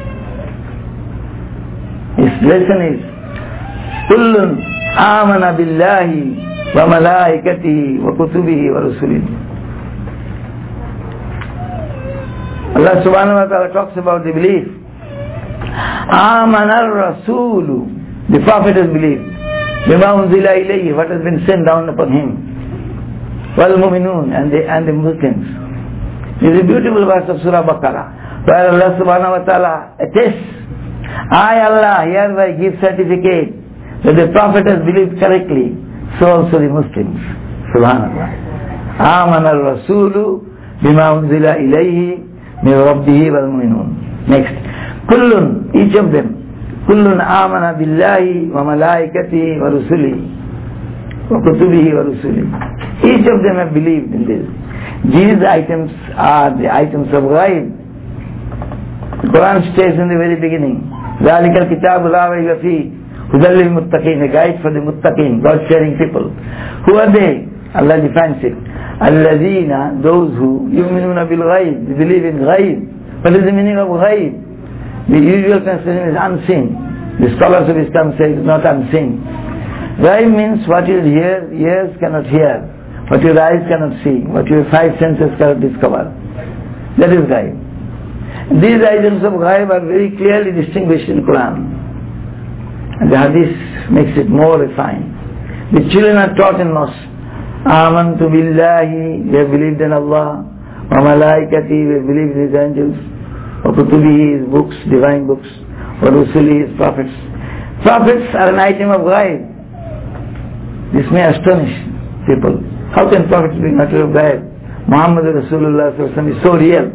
His lesson is Kullun amana billahi wa malaikatihi wa kutubihi wa rusulihi. Allah subhanahu wa ta'ala talks about the belief. Amana ar-rasulu, the prophet has believed. Bima unzila ilayhi, what has been sent down upon him. Wal mu'minun, and the, and the Muslims. This is a beautiful verse of Surah Baqarah, where Allah subhanahu wa ta'ala attests, I Allah hereby give certificate that the prophet has believed correctly, so also the Muslims. Subhanallah. آمن الرسول بما أنزل إليه من ربه والمؤمنون. Next. كل, each of them, كل آمن بالله وملائكته ورسله وكتبه ورسله. Each of them have believed in this. These items are the items of ghaib. The Quran states in the very beginning, ذَلِكَ الْكِتَابُ لَا رَيْبَ فِيهِ هُدًى لِلْمُتَّقِينَ, a guide for the muttaqin, God-fearing people. Who are they? Allah defines it. الَّذِينَ, those who يُؤْمِنُونَ بِالْغَيْبِ, they believe in ghaib. What is the meaning of ghaib? The usual translation is unseen. The scholars of Islam say it is not unseen. Ghaib means what your ear, ears cannot hear, what your eyes cannot see, what your five senses cannot discover. That is ghaib. These items of ghaib are very clearly distinguished in Quran. And the hadith makes it more refined. The children are taught in mosque. Amantu billahi, we have believed in Allah. Wa malaikati, we have believed in His angels. Wa kutubihi, His books, divine books. Wa rusuli, His prophets. Prophets are an item of ghaib. This may astonish people. How can prophets be matter of ghaib? Muhammad Rasulullah is so real.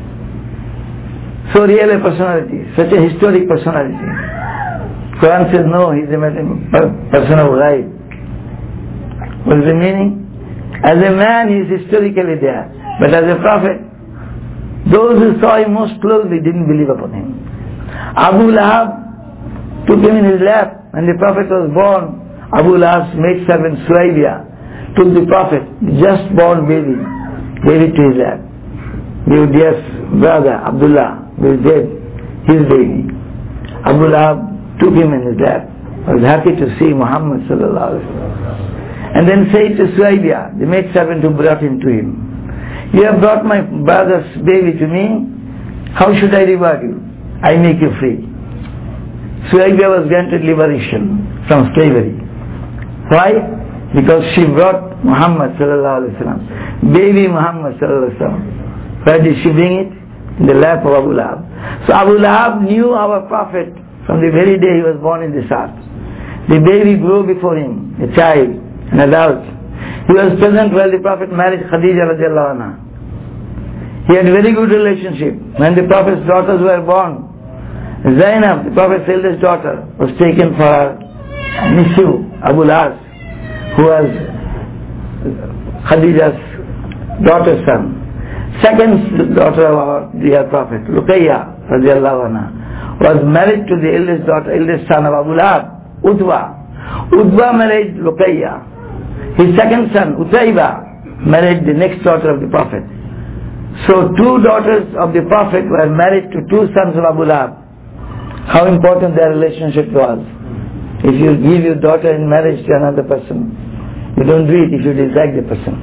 So real a personality, such a historic personality. Quran says no, he is a person of ghaib. What is the meaning? As a man he is historically there, but as a prophet, those who saw him most closely didn't believe upon him. Abu Lahab took him in his lap when the prophet was born. Abu Lahab's maidservant Suhaibiyah took the prophet, just born baby, gave it to his lap. Your dear brother Abdullah was dead, his baby. Abu Lahab took him in his lap, was happy to see Muhammad sallallahu alaihi wasallam. And then said to Suhaibiyah, the maidservant who brought him to him, you have brought my brother's baby to me, how should I reward you? I make you free. Suhaibiyah was granted liberation from slavery. Why? Because she brought Muhammad sallallahu alaihi wasallam, baby Muhammad sallallahu alaihi wasallam. Where did she bring it? In the lap of Abu Lahab. So Abu Lahab knew our Prophet from the very day he was born in this earth. The baby grew before him, a child, an adult. He was present while the Prophet married Khadija radiallahu anha. He had a very good relationship. When the Prophet's daughters were born, Zainab, the Prophet's eldest daughter, was taken for her nephew, Abu Lahab, who was Khadija's daughter's son. Second daughter of our dear Prophet, Ruqayya radiallahu anha, was married to the eldest daughter, eldest son of Abu Lahab, Utbah. Utbah married Ruqayya. His second son, Utayba, married the next daughter of the Prophet. So two daughters of the Prophet were married to two sons of Abu Lahab. How important their relationship was. If you give your daughter in marriage to another person, you don't do it if you dislike the person.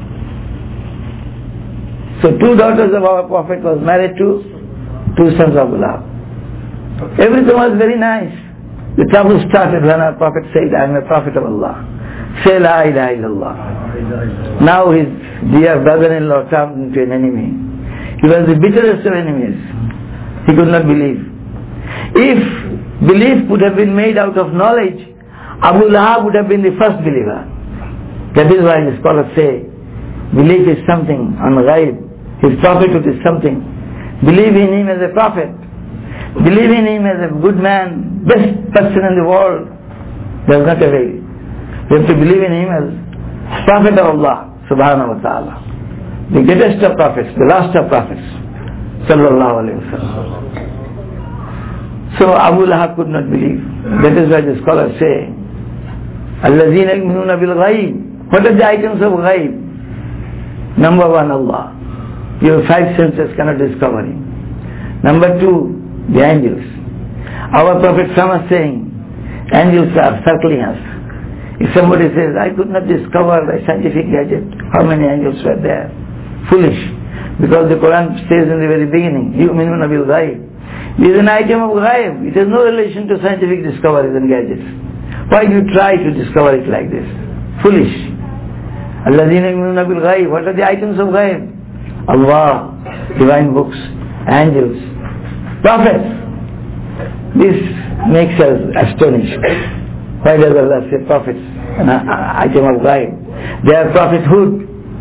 So two daughters of our Prophet was married to two sons of Abu Lahab. Everything was very nice. The trouble started when our Prophet said, I am a prophet of Allah. Say La ilaha illallah. Now his dear brother-in-law turned into an enemy. He was the bitterest of enemies. He could not believe. If belief would have been made out of knowledge, Abu Lahab would have been the first believer. That is why the scholars say, belief is something on ghaib. His prophethood is something. Believe in him as a prophet. Believe in him as a good man, best person in the world. Does not avail. You have to believe in him as prophet of Allah subhanahu wa ta'ala. The greatest of prophets, the last of prophets. Sallallahu alayhi wa sallam. So Abu Lahab could not believe. That is why the scholars say, Allazina yu'minuna bil ghaib. What are the items of ghaib? Number one, Allah. Your five senses cannot discover him. Number two, the angels. Our Prophet was saying, angels are circling us. If somebody says, I could not discover a scientific gadget, how many angels were there? Foolish. Because the Quran says in the very beginning, yu'minuna bil ghaib. It is an item of ghaib. It has no relation to scientific discoveries and gadgets. Why do you try to discover it like this? Foolish. Alladhina yu'minuna bil ghaib. What are the items of ghaib? Allah, divine books, angels, prophets. This makes us astonished. Why does Allah say prophets? An item of ghaib. They are prophethood.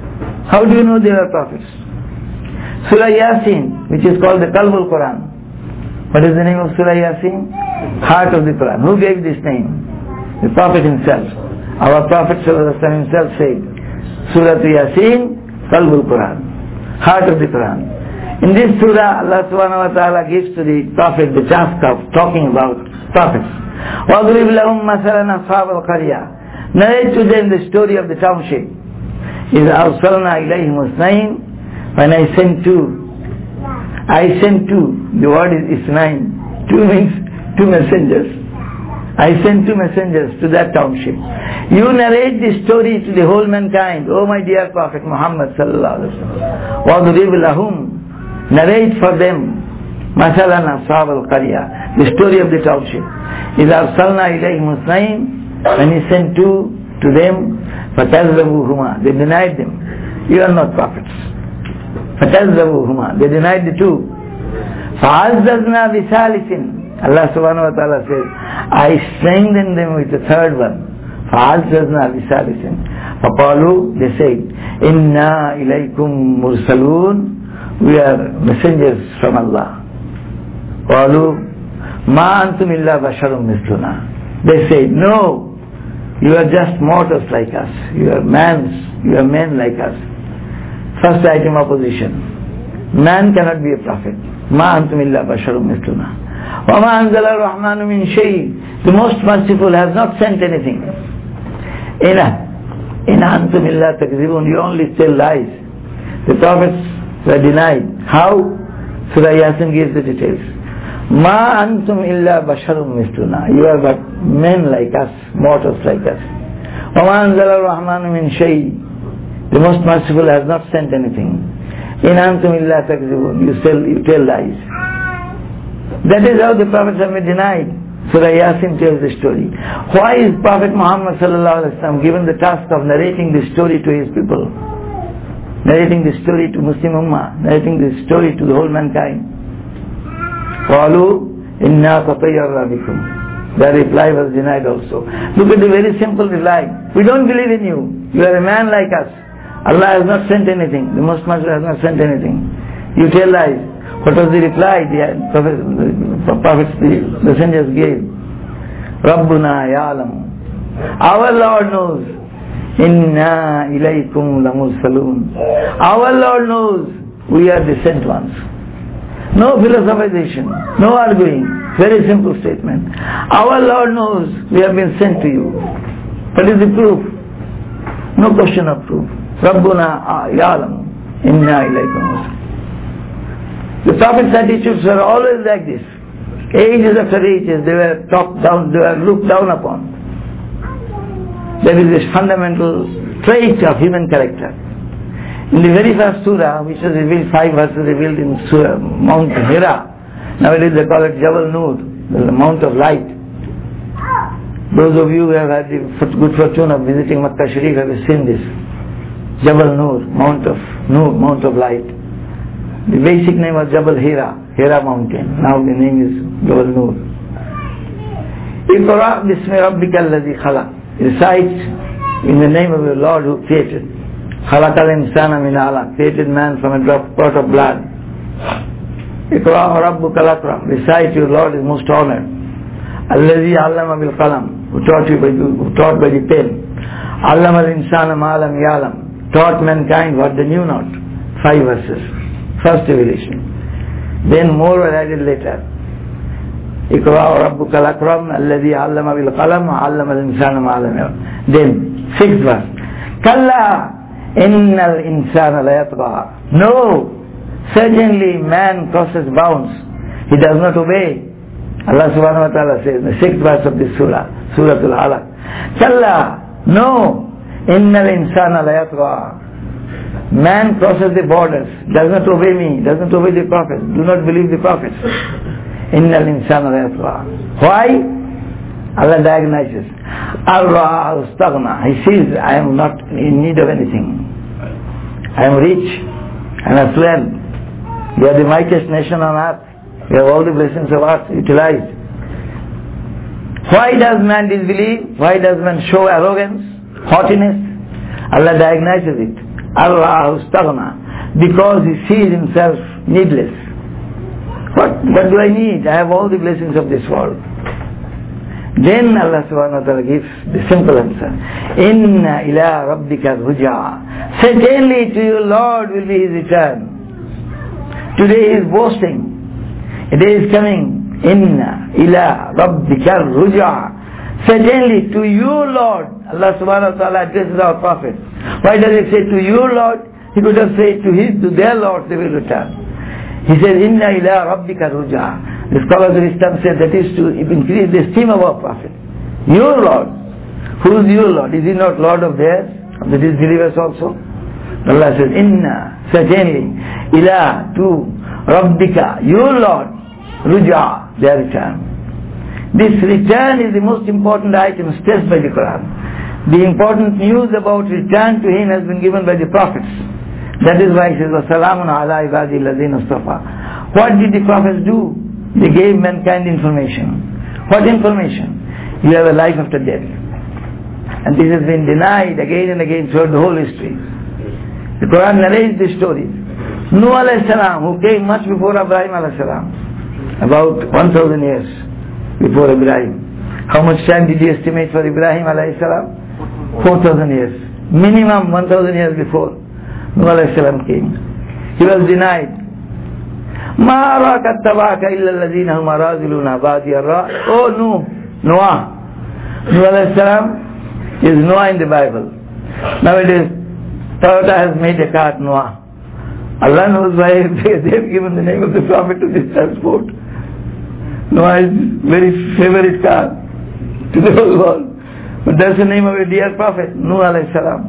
How do you know they were prophets? Surah Yasin, which is called the Qalbul Quran. What is the name of Surah Yasin? Heart of the Quran. Who gave this name? The Prophet himself. Our Prophet himself said, Surah Yasin, Qalbul Quran. Heart of the Quran. In this surah, Allah subhanahu wa ta'ala gives to the Prophet the task of talking about prophets. وَضْرِبْ لَهُمْ مَثَلًا أَصْحَابَ الْقَرْيَةِ. Narrate to them the story of the township. إِذْ أَرْسَلْنَا إِلَيْهِمُ اثْنَيْنِ. When I sent two. I sent two. The word is isnain. Two means two messengers. I sent two messengers to that township. You narrate this story to the whole mankind. Oh my dear Prophet Muhammad sallallahu alaihi wasallam. وَضْرِبْ لَهُمْ. Narrate for them مَثَلًا أَصْحَابَ الْقَرْيَةِ. The story of the township. إِذْ أَرْسَلْنَا إِلَيْهِمُ اثْنَيْنِ. When he sent two to them, فَكَذَّبُوهُمَا. They denied them. You are not prophets. فَكَذَّبُوهُمَا. They denied the two. فَعَزَّزْنَا بِثَالِثٍ. Allah subhanahu wa ta'ala says, I strengthened them with the third one. فَعَزَّزْنَا بِثَالِثٍ. فَقَالُوا. They said, إِنَّا إِلَيْكُمْ مُرْسَلُونَ. We are messengers from Allah. قَالُوا مَا أَنْتُمْ إِلَّا بَشَرٌ مِثْلُنَا. They said, no, you are just mortals like us. You are mans, you are men like us. First item opposition. Man cannot be a prophet. مَا أَنْتُمْ إِلَّا بَشَرٌ مِثْلُنَا. وَمَا أَنزَلَ الرَّحْمَنُ مِنْ شَيْءٍ. The most merciful has not sent anything. إِنَا إِنْ أَنْتُمْ إِلَّا تَكْذِبُونَ. You only tell lies. The prophets were denied. How? Surah Yasin gives the details. Ma antum illa basharum misluna. You are but men like us, mortals like us. Wa ma anzala ar-Rahmanu min shay. The most merciful has not sent anything. In antum illa takzibun. You tell, you tell lies. That is how the prophets have been denied. Surah Yasin tells the story. Why is Prophet Muhammad sallallahu alaihi wasallam given the task of narrating this story to his people? Narrating the story to Muslim Ummah, narrating the story to the whole mankind. قَالُوا إِنَّا تَطَيَّرْنَا بِكُمْ. Their reply was denied also. Look at the very simple reply. We don't believe in you. You are a man like us. Allah has not sent anything. The Most Merciful has not sent anything. You tell lies. What was the reply the prophets, the prophets, the messengers gave? رَبُّنَا يَعْلَمُ. Our Lord knows. Inna ilaykum lamursalun. Our Lord knows we are the sent ones. No philosophization, no arguing. Very simple statement. Our Lord knows we have been sent to you. What is the proof? No question of proof. Rabbuna ya'lamu. Inna ilaykum lamursalun. The Prophet's attitudes were always like this. Ages after ages, they were talked down, they were looked down upon. There is this fundamental trait of human character. In the very first surah, which was revealed, five verses revealed in surah, Mount Hira, nowadays they call it Jabal Nur, the Mount of Light. Those of you who have had the good fortune of visiting Makkah Sharif have seen this. Jabal Nur, Mount of Nur, Mount of Light. The basic name was Jabal Hira, Hira mountain. Now the name is Jabal Nur. Iqra bismi rabbika alladhi khalaq. Recites in the name of your Lord who created. Khalaqal insana min alaq. Created man from a drop pot of blood. Iqra rabbukal akram. Recite your Lord is most honored. Alladhi allama bil qalam. Who taught you by the, who taught by the pen. Allama al insana ma lam ya'lam. Taught mankind what they knew not. Five verses. First revelation. Then more were added later. Iqra rabbukal akram alladhi allama bil qalam wa allama al insana ma lam ya'lam. Then sixth verse. Kalla innal insana la yatgha. No, certainly man crosses bounds. He does not obey. Allah subhanahu wa ta'ala says in the sixth verse of this surah, Surah Al-Alaq. Kalla, no, innal insana la yatgha. Man crosses the borders, does not obey me, does not obey the prophets, do not believe the prophets. Innal insana la yatgha. Why? Allah diagnoses. Allah astaghna. He sees, I am not in need of anything. I am rich, I am affluent. We are the mightiest nation on earth. We have all the blessings of earth utilized. Why does man disbelieve? Why does man show arrogance, haughtiness? Allah diagnoses it. Allahu astaghna, because he sees himself needless. What, what do I need? I have all the blessings of this world. Then Allah subhanahu wa ta'ala gives the simple answer. Inna ila rabbika ruja. Certainly to your Lord will be his return. Today he is boasting. A day is coming. Inna ila rabbika ruja. Certainly to you, Lord. Allah subhanahu wa ta'ala addresses our Prophet. Why does he say to you, Lord? He could have said to his, to their Lord they will return. He says, Inna ila rabbika ruja. The scholars of Islam said that is to increase the esteem of our Prophet. Your Lord. Who is your Lord? Is he not Lord of theirs? Of the disbelievers also? Allah says, Inna, certainly, ila, to rabbika, your Lord, ruja, their return. This return is the most important item stressed by the Quran. The important news about return to him has been given by the prophets. That is why he says, Wassalamun ala ibadi alladhina istafa. What did the prophets do? They gave mankind information. What information? You have a life after death. And this has been denied again and again throughout the whole history. The Quran narrates this story. Nuh alayhi salam, who came much before Ibrahim alayhi salam, about one thousand years before Ibrahim. How much time did he estimate for Ibrahim alayhi salam? four thousand years. Minimum one thousand years before Nuh alayhi salam came. He was denied. ما أراك اتبعك إلا الذين هم أراذلون بادي الرأي. Oh no, Noah. Noah alayhi salam is Noah in the Bible. Nowadays, Toyota has made a car Noah. Allah knows why they have given the name of the Prophet to this transport. Noah is very favorite car to the whole world. But that's the name of a dear Prophet, Noah alayhi salam.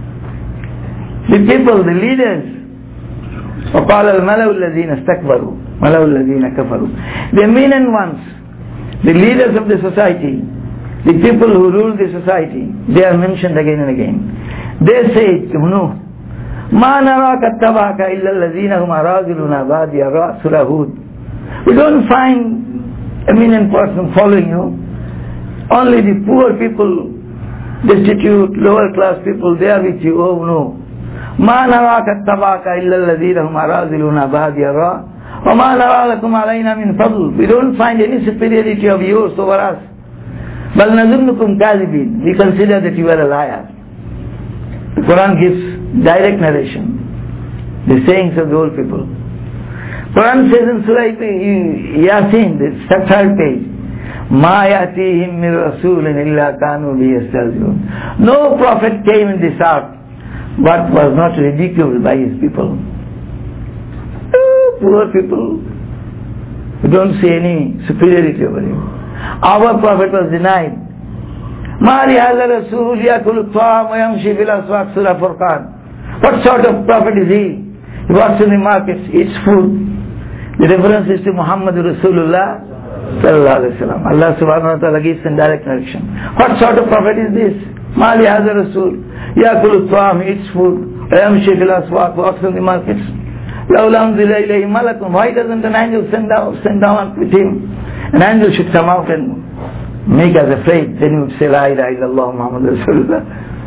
The people, the leaders, وقال الملأ الذين استكبروا ملأ الذين كفروا. The eminent ones, the leaders of the society, the people who rule the society, they are mentioned again and again. They say to Nuh, ما نراك اتبعك إلا الذين هم أراذلنا بادي الرأي. Surah Hud. We don't find eminent person following you. Only the poor people, destitute, lower class people, they are with you. Oh no. ما نراك اتبعك إلا الذين هم أراذلنا بادي الرأي وما نرى لكم علينا من فضل. We don't find any superiority of yours over us. بل نظنكم كاذبين. We consider that you are a liar. The Quran gives direct narration, the sayings of the old people. Quran says in Surah Yasin, the third page, ما يأتيهم من رسول إلا كانوا به يستهزئون. No prophet came in this earth but was not ridiculed by his people. Oh, poor people who don't see any superiority over him. Our Prophet was denied. ما لهذا الرسول يأكل الطعام ويمشي في الأسواق. Surah Furqan. What sort of prophet is he? He walks in the markets, eats food. The reference is to Muhammad Rasulullah sallallahu alaihi wasallam. Allah subhanahu wa ta'ala gives in direct direction. What sort of prophet is this? ما لهذا الرسول يأكل الطعام, eats food, ويمشي في الأسواق, walks in the markets. لولا أنزل إليه ملك. Why doesn't an angel send down, send down with him? An angel should come out and make us afraid. Then we would say, La ilaha illallah Muhammad Rasulullah.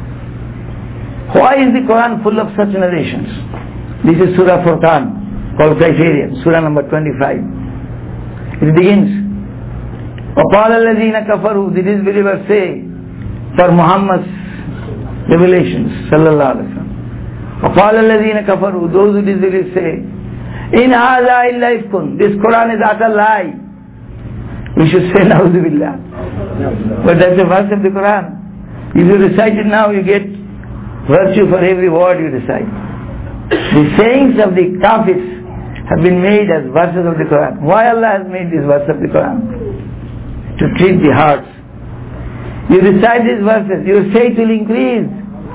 Why is the Quran full of such narrations? This is Surah Furqan, called Criterion, Surah number twenty-five. It begins, وَقَالَ الَّذِينَ كَفَرُوا. The disbelievers say, for Muhammad's revelations, sallallahu alaihi wasallam. وَقَالَ الَّذِينَ كَفَرُوا. Those who disbelieve say, إِنْ هَذَا إِلَّا إِفْكٌ. This Quran is utter lie. We should say, Na'udhu billah. But that's the verse of the Quran. If you recite it now, you get virtue for every word you recite. The sayings of the kafirs have been made as verses of the Quran. Why Allah has made this verse of the Quran? To treat the hearts. You recite these verses, your faith will increase.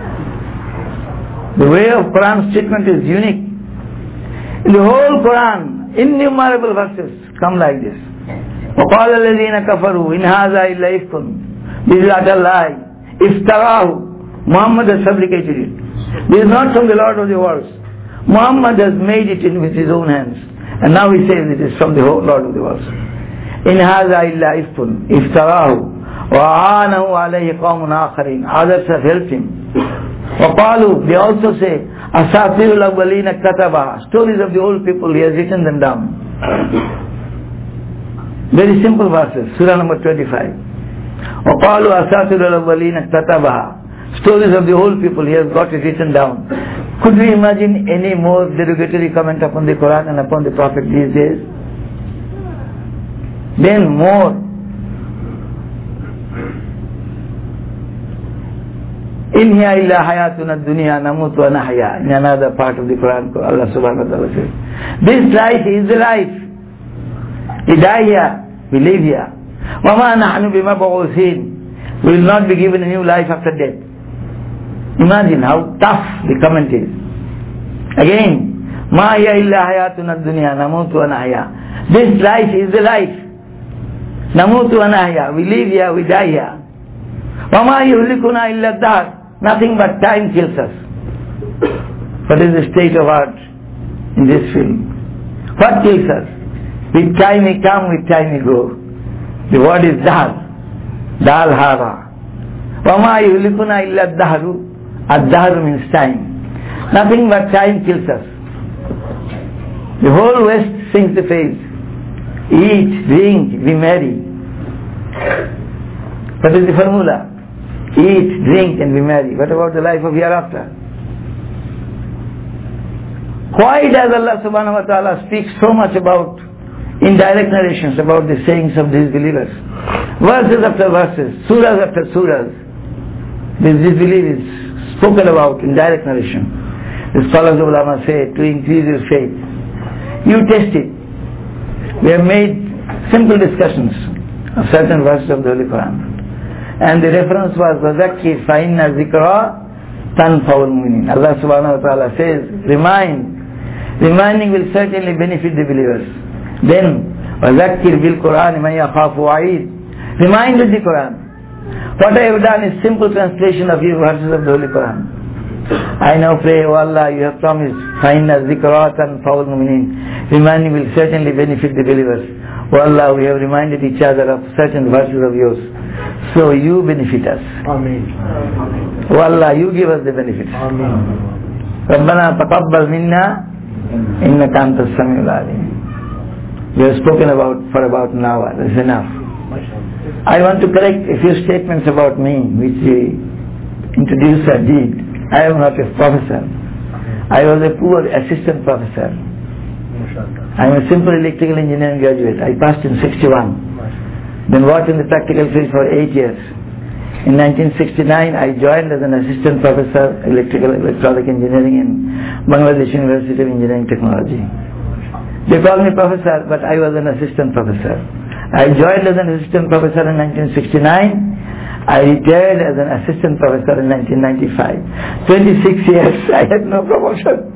The way of Quran's treatment is unique. In the whole Quran, innumerable verses come like this. وَقَالَ الَّذِينَ كَفَرُوا إِنْ هَذَا إِلَّا إِفْكٌ. This is utter lie. Iftarahu. Muhammad has fabricated it. This is not from the Lord of the worlds. Muhammad has made it in with his own hands. And now he says it is from the Lord of the worlds. إِنْ هَذَا إِلَّا إِفْكٌ إِفْتَرَاهُ وَعَانَهُ عَلَيْهِ قَوْمٌ آخَرِينَ. Others have helped him. وَقَالُوا. They also say, Asatirul awwalina katabaha. Stories of the old people, he has written them down. Very simple verses. Surah number twenty-five. وَقَالُوا أَسَاطِيرُ الْأَوَّلِينَ اكْتَتَبَهَا. Stories of the old people, he has got it written down. Could we imagine any more derogatory comment upon the Quran and upon the Prophet these days? Then more. In hiya illa hayatuna dunya namutu wa nahya. In another part of the Quran, Allah subhanahu wa ta'ala says, this life is the life. We die here, we live here. وَمَا نَحْنُ بِمَبْعُوثِينَ. We will not be given a new life after death. Imagine how tough the comment is. Again, مَا هِيَ إِلَّا حَيَاتُنَا الدُّنْيَا نَمُوتُ وَنَحْيَا. This life is the life. نَمُوتُ وَنَحْيَا. We live here, we die here. وَمَا يُهْلِكُنَا إِلَّا الدَّهْرُ. Nothing but time kills us. What is the state of art in this film? What kills us? With time we come, with time we go. The word is Dal. Dal Hara. Wama yulikuna illa Daharu. Ad-Daharu means time. Nothing but time kills us. The whole West sings the phrase. Eat, drink, be merry. What is the formula? Eat, drink and be merry. What about the life of hereafter? Why does Allah subhanahu wa ta'ala speak so much about indirect narrations about the sayings of these believers? Verses after verses, surahs after surahs, this disbelief is spoken about in direct narration. The scholars of ulama say, to increase your faith, you test it. We have made simple discussions of certain verses of the Holy Quran. And the reference was, وَذَكِّرْ فَإِنَّ ذِكْرَى تَنْفَعُ الْمُؤْمِنِينَ. Allah subhanahu wa ta'ala says, remind. Reminding will certainly benefit the believers. Then, وَذَكِّرْ بِالْقُرْآنِ مَنْ يَخَافُ وَعِيدٍ. Remind with the Quran. What I have done is simple translation of these verses of the Holy Quran. I now pray, O Allah, you have promised, فَإِنَّ ذِكْرَى تَنْفَعُ الْمُؤْمِنِينَ. Reminding will certainly benefit the believers. O Allah, we have reminded each other of certain verses of yours. So you benefit us. Amen. O Allah, you give us the benefits. Amen. رَبَّنَا تَقَبَّلْ مِنَّا إِنَّكَ أَنْتَ السَّمِيعُ الْعَلِيمُ. We have spoken about for about an hour. That's enough. I want to correct a few statements about me which the introducer did. I am not a professor. I was a poor assistant professor. I am a simple electrical engineering graduate. I passed in sixty-one. Then worked in the practical field for eight years. In nineteen sixty-nine, I joined as an assistant professor electrical electronic engineering in Bangladesh University of Engineering Technology. They called me professor, but I was an assistant professor. I joined as an assistant professor in nineteen sixty-nine. I retired as an assistant professor in nineteen ninety-five. twenty-six years, I had no promotion.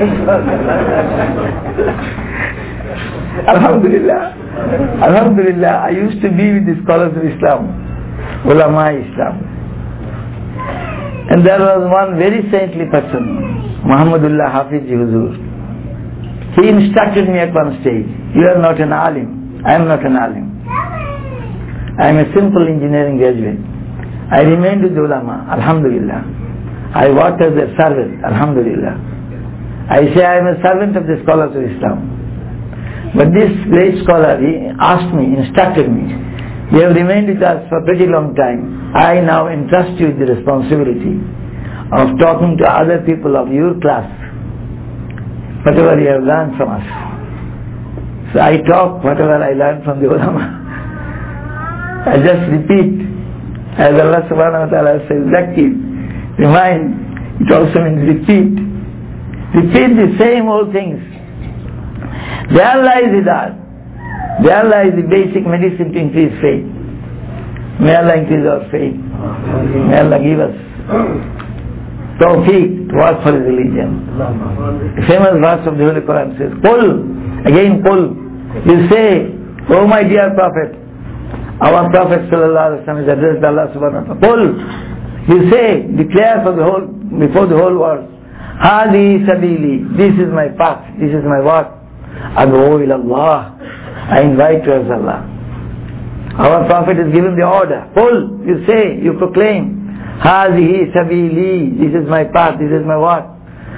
Alhamdulillah. Alhamdulillah, I used to be with the scholars of Islam, ulama Islam. And there was one very saintly person, Muhammadullah Hafiz Huzur. He instructed me at one stage, you are not an alim, I am not an alim. I am a simple engineering graduate. I remained with the ulama, alhamdulillah. I worked as a servant, alhamdulillah. I say I am a servant of the scholars of Islam. But this great scholar, he asked me, instructed me, you have remained with us for a pretty long time. I now entrust you with the responsibility of talking to other people of your class, whatever you have learned from us. So I talk whatever I learned from the ulama. I just repeat, as Allah subhanahu wa ta'ala says, Zakir, remind, it also means repeat. Repeat the same old things. There lies the dart. There lies the basic medicine to increase faith. May Allah increase our faith. May Allah give us tawfiq to work for His religion. The famous verse of the Holy Quran says, Qul, again Qul, you say, O my dear Prophet, our Prophet sallallahu alaihi wasallam is addressed to Allah subhanahu wa ta'ala. Qul, you say, declare for the whole, before the whole world, Hadi sabili, this is my path, this is my work. Ad'u ila Allah, I invite towards Allah. Our Prophet is given the order. Qul, you say, you proclaim, Hadihi sabili, this is my path, this is my work.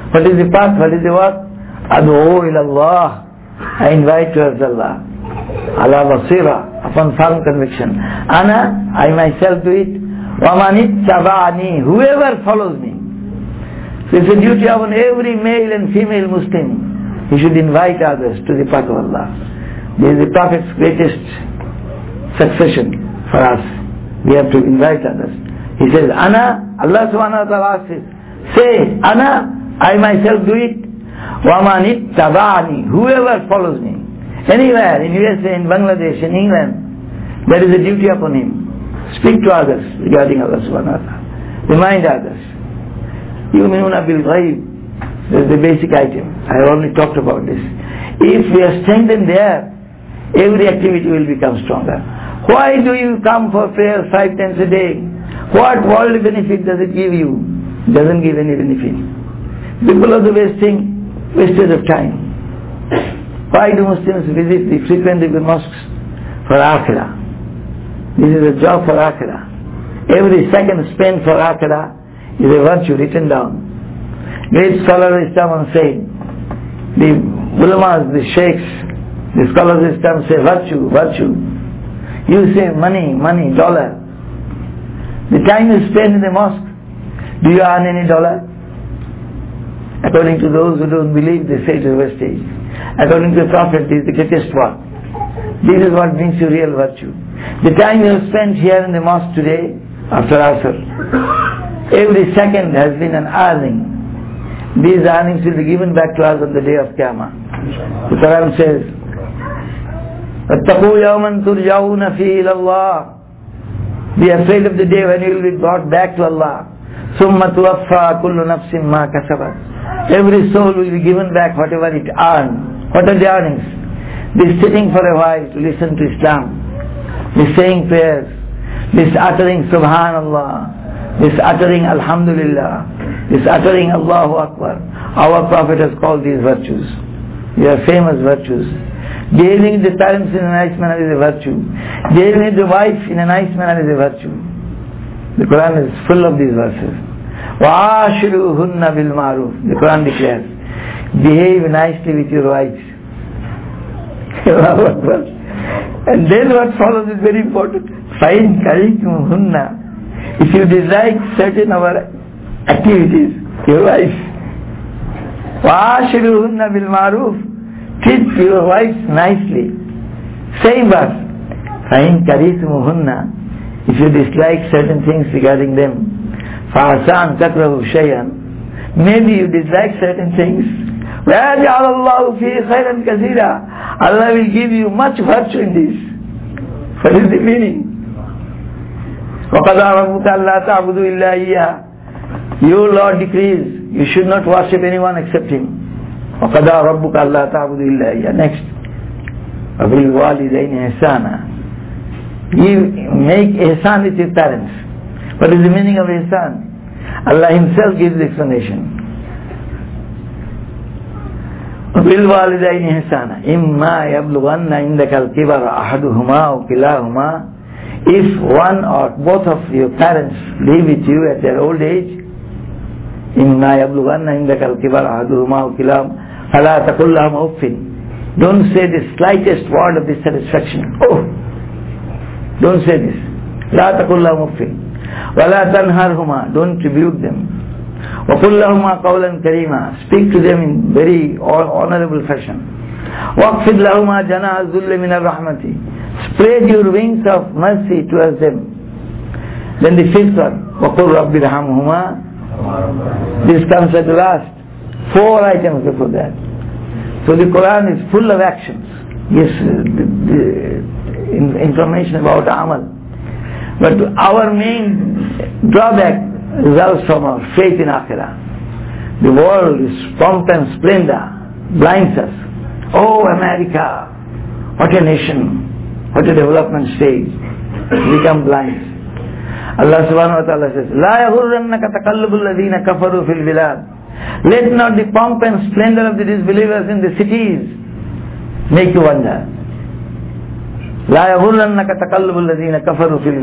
What is the path? What is the work? Ad'u ila Allah. I invite towards Allah. Ala basira, upon firm conviction. Ana, I myself do it. Wa man ittaba'ani, whoever follows me. So it's a duty upon every male and female Muslim. He should invite others to the path of Allah. This is the Prophet's greatest succession for us. We have to invite others. He says, Ana, Allah subhanahu wa ta'ala says, say, Ana, I myself do it. وَمَنِ اتَّبَعَنِي, whoever follows me. Anywhere, in U S A, in Bangladesh, in England, there is a duty upon him. Speak to others regarding Allah subhanahu wa ta'ala. Remind others. يُؤْمِنُونَ بِالْغَيْبِ, this is the basic item. I have already talked about this. If we are strengthened there, every activity will become stronger. Why do you come for prayer five times a day? What worldly benefit does it give you? It doesn't give any benefit. People are wasting, wasted of time. Why do Muslims visit the frequently the mosques? For Akhirah. This is a job for Akhirah. Every second spent for Akhirah is a virtue written down. Great scholars of Islam say, the ulamas, the sheikhs, the scholars of Islam say virtue, virtue. You say money, money, dollar. The time you spend in the mosque, do you earn any dollar? According to those who don't believe, they say it is wastage. According to the Prophet, this is the greatest work. This is what brings you real virtue. The time you have spent here in the mosque today, after Asr, every second has been an earning. These earnings will be given back to us on the day of Qiyamah. The Quran says, وَاتَّقُوا يَوْمًا تُرْجَعُونَ فِيهِ إِلَى اللَّهِ. Be afraid of the day when you will be brought back to Allah. ثُمَّ تُوَفَّى كُلُّ نَفْسٍ مَا كَسَبَتْ. Every soul will be given back whatever it earned. What are the earnings? This sitting for a while to listen to Islam, this saying prayers, this uttering Subhanallah, this uttering Alhamdulillah, this uttering Allahu Akbar. Our Prophet has called these virtues. They are famous virtues. Dealing with the parents in a nice manner is a virtue. Dealing with the wife in a nice manner is a virtue. The Quran is full of these verses. وَعَاشِرُوهُنَّ بِالْمَعْرُوفِ. The Quran declares, behave nicely with your wives. And then what follows is very important. فَإِنْ كَرِهْتُمُوهُنَّ. If you dislike certain of our activities, your wife, وَعَاشِرُوهُنَّ بِالْمَعْرُوفِ. Treat your wives nicely. Same verse. فَإِنْ كَرِهْتُمُوهُنَّ. If you dislike certain things regarding them, فَعَسَىٰ أَنْ تَكْرَهُوا شَيْئًا. Maybe you dislike certain things. وَيَجْعَلَ اللَّهُ فِيهِ خَيْرًا كَثِيرًا. Allah will give you much virtue in this. What is the meaning? وَقَضَىٰ رَبُّكَ أَلَّا تَعْبُدُوا إِلَّا إِيَّاهُ. Your Lord decrees you should not worship anyone except Him. وَقَضَىٰ رَبُّكَ أَلَّا تَعْبُدُوا إِلَّا إِيَّاهُ. Next. وَبِالْوَالِدَيْنِ إِحْسَانًا. You make ihsan with your parents. What is the meaning of ihsan? Allah Himself gives the explanation. وَبِالْوَالِدَيْنِ إِحْسَانًا إِمَّا يَبْلُغَنَّ عِنْدَكَ الْكِبَرَ أَحَدُهُمَا أَوْ كِلَاهُمَا. If one or both of your parents live with you at their old age, إِمَّا يَبْلُغَنَّ عِنْدَكَ الْكِبَرَ أَحَدُهُمَا أَوْ كِلَاهُمَا فَلَا تَقُلْ لَهُمَا أُفٍّ. Don't say the slightest word of dissatisfaction. Oh! Don't say this. لَا تَقُلْ لَهُمَا أُفٍّ وَلَا تَنْهَرْهُمَا. Don't rebuke them. وَقُلْ لَهُمَا قَوْلًا كَرِيمًا. Speak to them in very honorable fashion. وَاقْفِضْ لَهُمَا جَنَاحَ الذُّلِّ مِنَ الرَّحْمَةِ. Spread your wings of mercy towards them. Then the fifth one, وَقُلْ رَبِّ ارْحَمْهُمَا. This comes at the last. Four items before that. So the Quran is full of actions. Yes, the, the information about Amal. But our main drawback results from our faith in Akhirah. The world is pomp and splendor, blinds us. Oh, America, what a nation, what a development stage. We become blind. Allah subhanahu wa ta'ala says, لَا يَغُرَّنَّكَ تَقَلُّبُ الَّذِينَ كَفَرُوا فِي الْبِلَادِ. Let not the pomp and splendor of the disbelievers in the cities make you wonder. لَا يَغُرَّنَّكَ تَقَلُّبُ الَّذِينَ كَفَرُوا فِي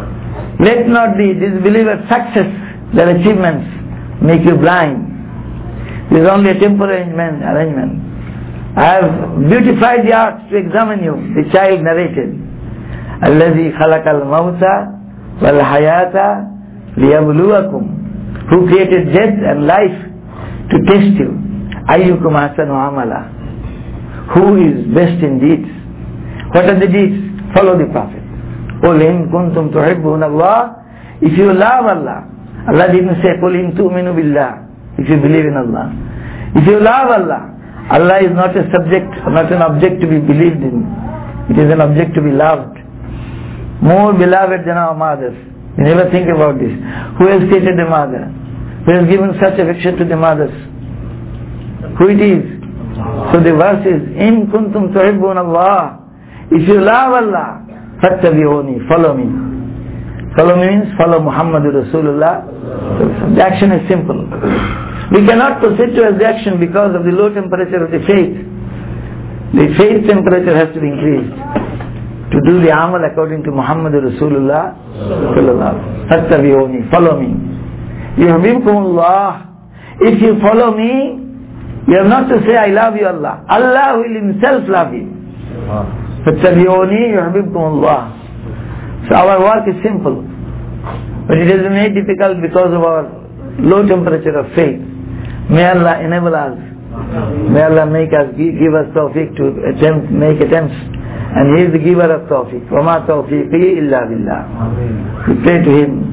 الْبِلَادِ. Let not the disbelievers' success, their achievements, make you blind. This is only a temporary arrangement. arrangement. I have beautified the arts to examine you. The child narrated. الذي خلق الموت والحياة ليبلوكم. Who created death and life to test you. أيكم أحسن عملا. Who is best in deeds? What are the deeds? Follow the Prophet. قل إن كنتم تحبون الله. If you love Allah, Allah didn't say قل إن تؤمنوا بالله. If you believe in Allah. If you love Allah, Allah is not a subject, not an object to be believed in. It is an object to be loved. More beloved than our mothers. You never think about this. Who has created the mother? Who has given such affection to the mothers? Who it is? So the verse is, إِن كُنْتُمْ تُحِبُّونَ اللَّهِ. If you love Allah, فَاتَّبِعُونِي, follow me. Follow me means follow Muhammad Rasulullah. The action is simple. We cannot proceed towards the action because of the low temperature of the faith. The faith temperature has to be increased to do the amal according to Muhammad Rasulullah. Fattabi'uni, follow me. Yuhibbukumullah. If you follow me, you have not to say I love you Allah. Allah will himself love you. Fattabi'uni yuhibbukumullah. So our work is simple, but it is made difficult because of our low temperature of faith. May Allah enable us. May Allah make us, give us tawfiq to attempt, make attempts. And He is the giver of tawfiq. وَمَا تَوْفِيقِي إِلَّا بِاللَّهِ. We pray to Him.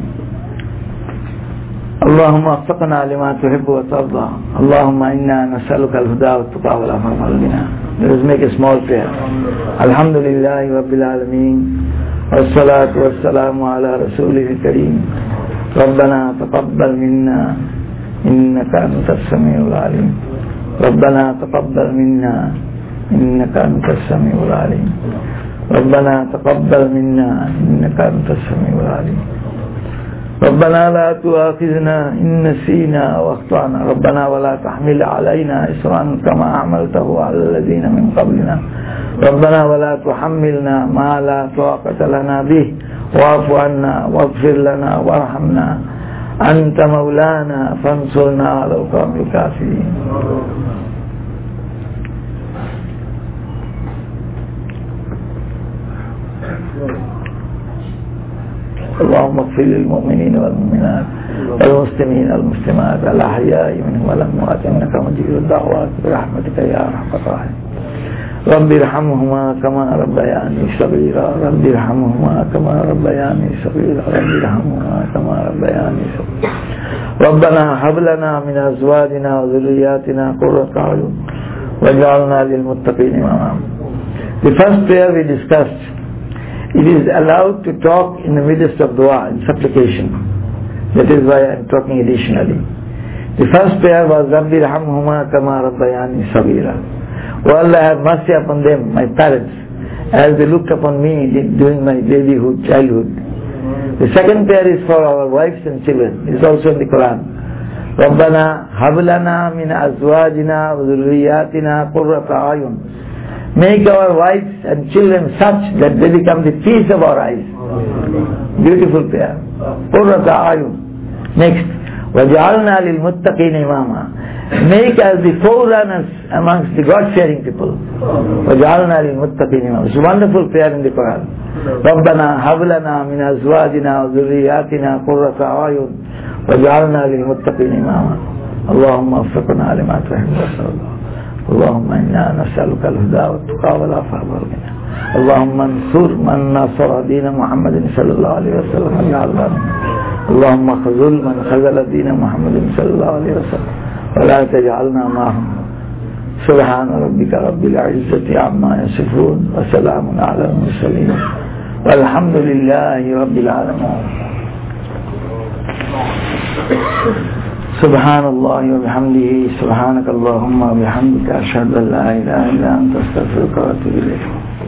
اللهم وفقنا لما تحب وترضى. اللهم إنا نسألك الهدى والتقى والعفاف والغنى. Let us make a small prayer. الحمد لله رب العالمين والصلاة والسلام على رسوله الكريم. ربنا تقبل منا إنك أنت السميع العليم. ربنا تقبل منا إنك أنت السميع العليم. ربنا تقبل منا إنك أنت السميع العليم. ربنا لا تؤاخذنا إن نسينا وأخطأنا. ربنا ولا تحمل علينا إصرا كما حملته على الذين من قبلنا. ربنا ولا تحملنا ما لا طاقة لنا به واعف عنا واغفر لنا وارحمنا أنت مولانا فانصرنا على القوم الكافرين. اللهم اغفر للمؤمنين والمؤمنات والمسلمين والمسلمات الأحياء منهم والأموات إنك مجيب الدعوات برحمتك يا أرحم الراحمين. رب ارحمهما كما ربياني صغيرا. رب ارحمهما كما ربياني صغيرا. رب ارحمهما كما ربياني صغيرا. ربنا هب لنا من أزواجنا وذرياتنا قرة أعين واجعلنا للمتقين إماما. The first prayer we discussed, it is allowed to talk in the midst of dua, in supplication. That is why I am talking additionally. The first prayer was Rabbi irhamhuma kama rabbayani saghira. O Allah, have mercy upon them, my parents, as they looked upon me during my babyhood, childhood. The second prayer is for our wives and children. It is also in the Quran. Rabbana hablana min azwajina wa dhurriyyatina qurrata ayun. Make our wives and children such that they become the peace of our eyes. Beautiful prayer. Qurrata ayun. Next. Waj'alna lil muttaqin imama. Make us the forerunners amongst the God-fearing people. Waj'alna lil muttaqin imama. It's a wonderful prayer in the Quran. Rabbana hab lana min azwajina wa dhurriyyatina qurrata ayun waj'alna lil muttaqin imama. Allahumma waffiqna lima tuhibbu wa tarda. اللهم إنا نسألك الهدى والتقى والعفاف والغنى. اللهم انصر من نصر دين محمد صلى الله عليه وسلم. اللهم خذل من خذل دين محمد صلى الله عليه وسلم ولا تجعلنا معهم. سبحان ربك رب العزة عما يصفون وسلام على المرسلين والحمد لله رب العالمين. سبحان الله وبحمده سبحانك اللهم وبحمدك أشهد أن لا إله إلا أنت أستغفرك وأتوب إليك.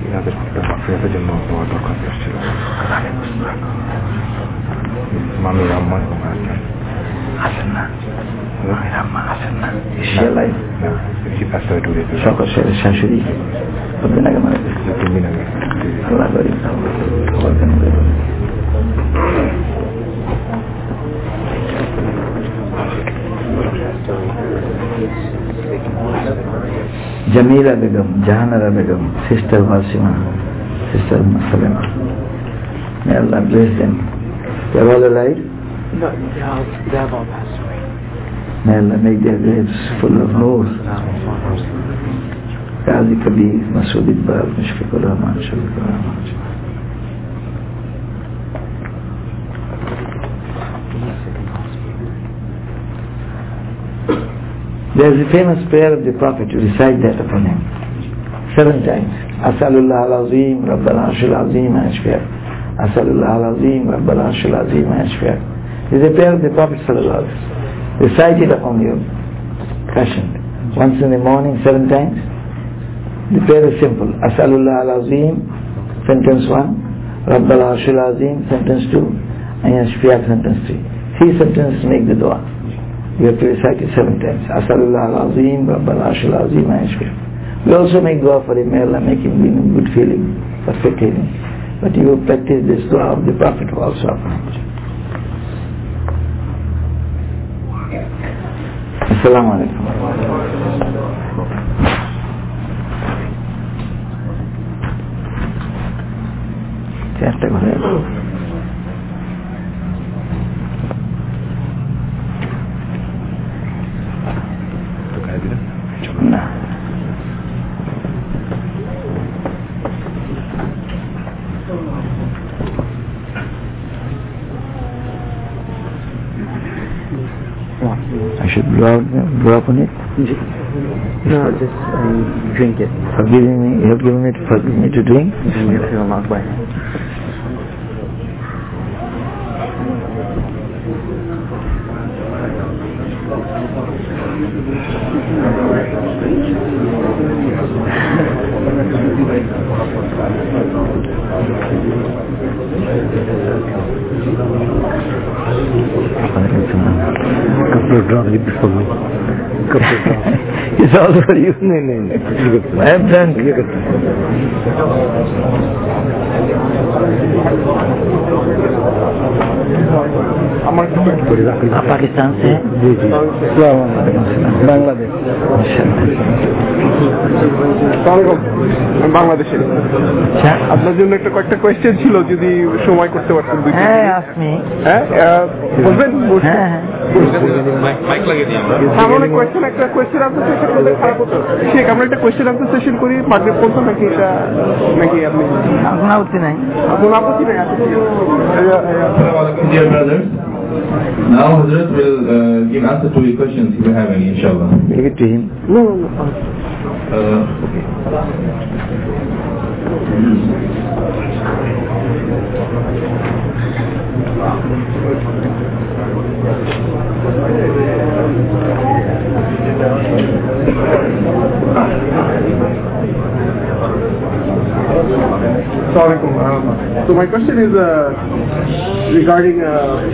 Mami Ramma Hasanah Mami Ramma Hasanah Inshallah si pastor dulu itu Syukur saya syuri Pembina kemana Pembina Allah beri Allah beri Jamila Begum, Jahanara Begum, Sister Wasima, Sister Salima. May Allah bless them. They are all alive? No, they have, they have all passed away. May Allah make their graves full of noor. Qazi Kabir, Masood Iqbal, Mushfiqur Rahman, Shafiqur Rahman. There is a famous prayer of the Prophet, you recite that upon him. Seven times. Asalullah al-Azim, Rabbal Arshil Azim, Ashfiaq. Asalullah al-Azim, Rabbal Arshil Azim, Ashfiaq. This is a prayer of the Prophet sallallahu alaihi wasallam. Recite it upon you. Cautioned. Once in the morning, seven times. The prayer is simple. Asalullah al-Azim, sentence one. Rabbal Arshil Azim, sentence two. And Ashfiaq, sentence three. Three sentences make the dua. You have to recite it seven times. Asalullah al-Azim, Rabbal Arshil Azim, Ashfiaq. We also make dua for him. May Allah make him be in good feeling, perfect healing. But you practice this dua of the Prophet also upon him. Assalamu alaikum. চেষ্টা করে না I should blow, blow up on it? No, just um, drink it. Forgiving me, you have given me to, forgive me to drink? And you feel not by couple of drops for me. Couple of drops. It's all for you. No, no, no. I have done. आप पाकिस्तान से हैं? जी जी बांग्लादेश বাংলাদেশের আপনার জন্য একটা কয়েকটা question ছিল যদি সময় করতে পারতেন হ্যাঁ আপনি হ্যাঁ বলবেন হ্যাঁ হ্যাঁ মাইক লাগিয়ে দিই আমরা আমরা কোয়েশ্চেন একটা কোয়েশ্চেন আনসার সেশন করলে খারাপ হতো শেখ আমরা একটা কোয়েশ্চেন আনসার সেশন করি মাগরিব পর্যন্ত নাকি এটা নাকি আপনি কোনো আপত্তি নাই কোনো আপত্তি নাই Dear brothers, now Hazrat will uh, give answer to your questions if you have any, inshallah. Give it to him. No, no, no. Uh, okay. Sorry, um, so my question is uh, regarding uh,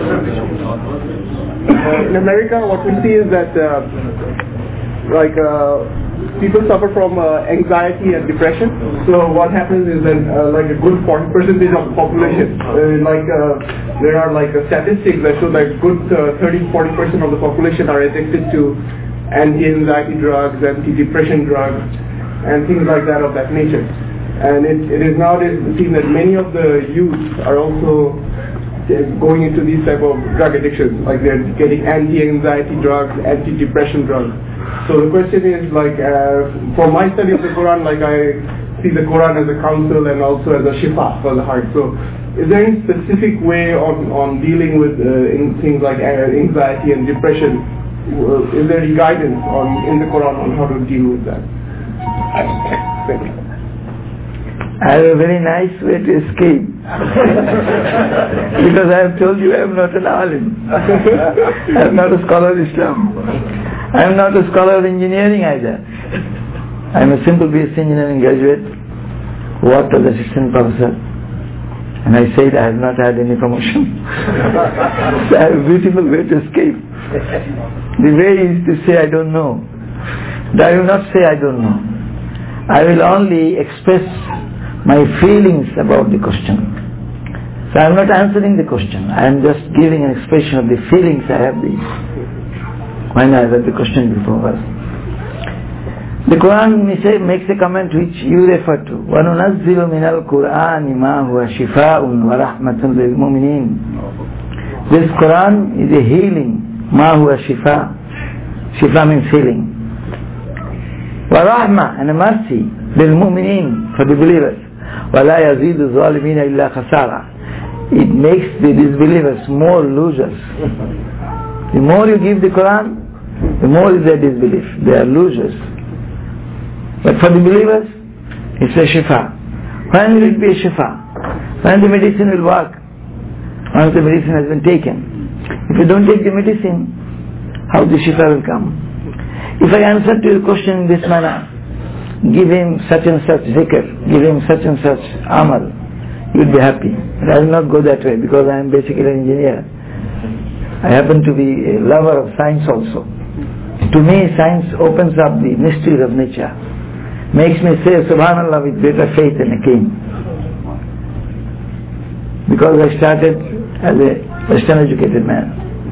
uh, in America what we see is that uh, like uh, people suffer from uh, anxiety and depression. So what happens is that uh, like a good forty percentage of the population, uh, like uh, there are like uh, statistics that show that good uh, thirty to forty percent of the population are addicted to anti-anxiety drugs, anti-depression drugs, and things like that of that nature. And it, it is nowadays seen that many of the youth are also going into these type of drug addictions, like they're getting anti-anxiety drugs, anti-depression drugs. So the question is like, uh, for my study of the Quran, like I see the Quran as a counsel and also as a shifa for the heart. So is there any specific way on, on dealing with uh, in things like anxiety and depression? Uh, is there any guidance on in the Quran on how to deal with that? Thank you. I have a very nice way to escape. Because I have told you I am not an alim. I am not a scholar of Islam. I am not a scholar of engineering either. I am a simple B S c engineering graduate who worked as assistant professor. And I said I have not had any promotion. So I have a beautiful way to escape. The way is to say I don't know. But I will not say I don't know. I will only express my feelings about the question. So I am not answering the question. I am just giving an expression of the feelings I have these when I read the question before us. The Quran makes a comment which you refer to. وَنُنَزِّلُ مِنَ الْقُرْآنِ مَا هُوَ شِفَاءٌ وَرَحْمَةٌ لِلْمُؤْمِنِينَ This Quran is a healing. مَا هُوَ شِفَاء. Shifa means healing. وَرَحْمَةٌ and a mercy لِلْمُؤْمِنِينَ for the believers. وَلَا يَزِيدُ الظَّالِمِينَ إِلَّا خَسَارًا. It makes the disbelievers more losers. The more you give the Quran, the more is their disbelief. They are losers. But for the believers, it's a shifa. When will it be a shifa? When the medicine will work. Once the medicine has been taken. If you don't take the medicine, how the shifa will come? If I answer to your question in this manner, give him such and such zikr, give him such and such amal, you will be happy. But I will not go that way because I am basically an engineer. I happen to be a lover of science also. To me, science opens up the mysteries of nature. Makes me say Subhanallah with greater faith than a king. Because I started as a Western educated man.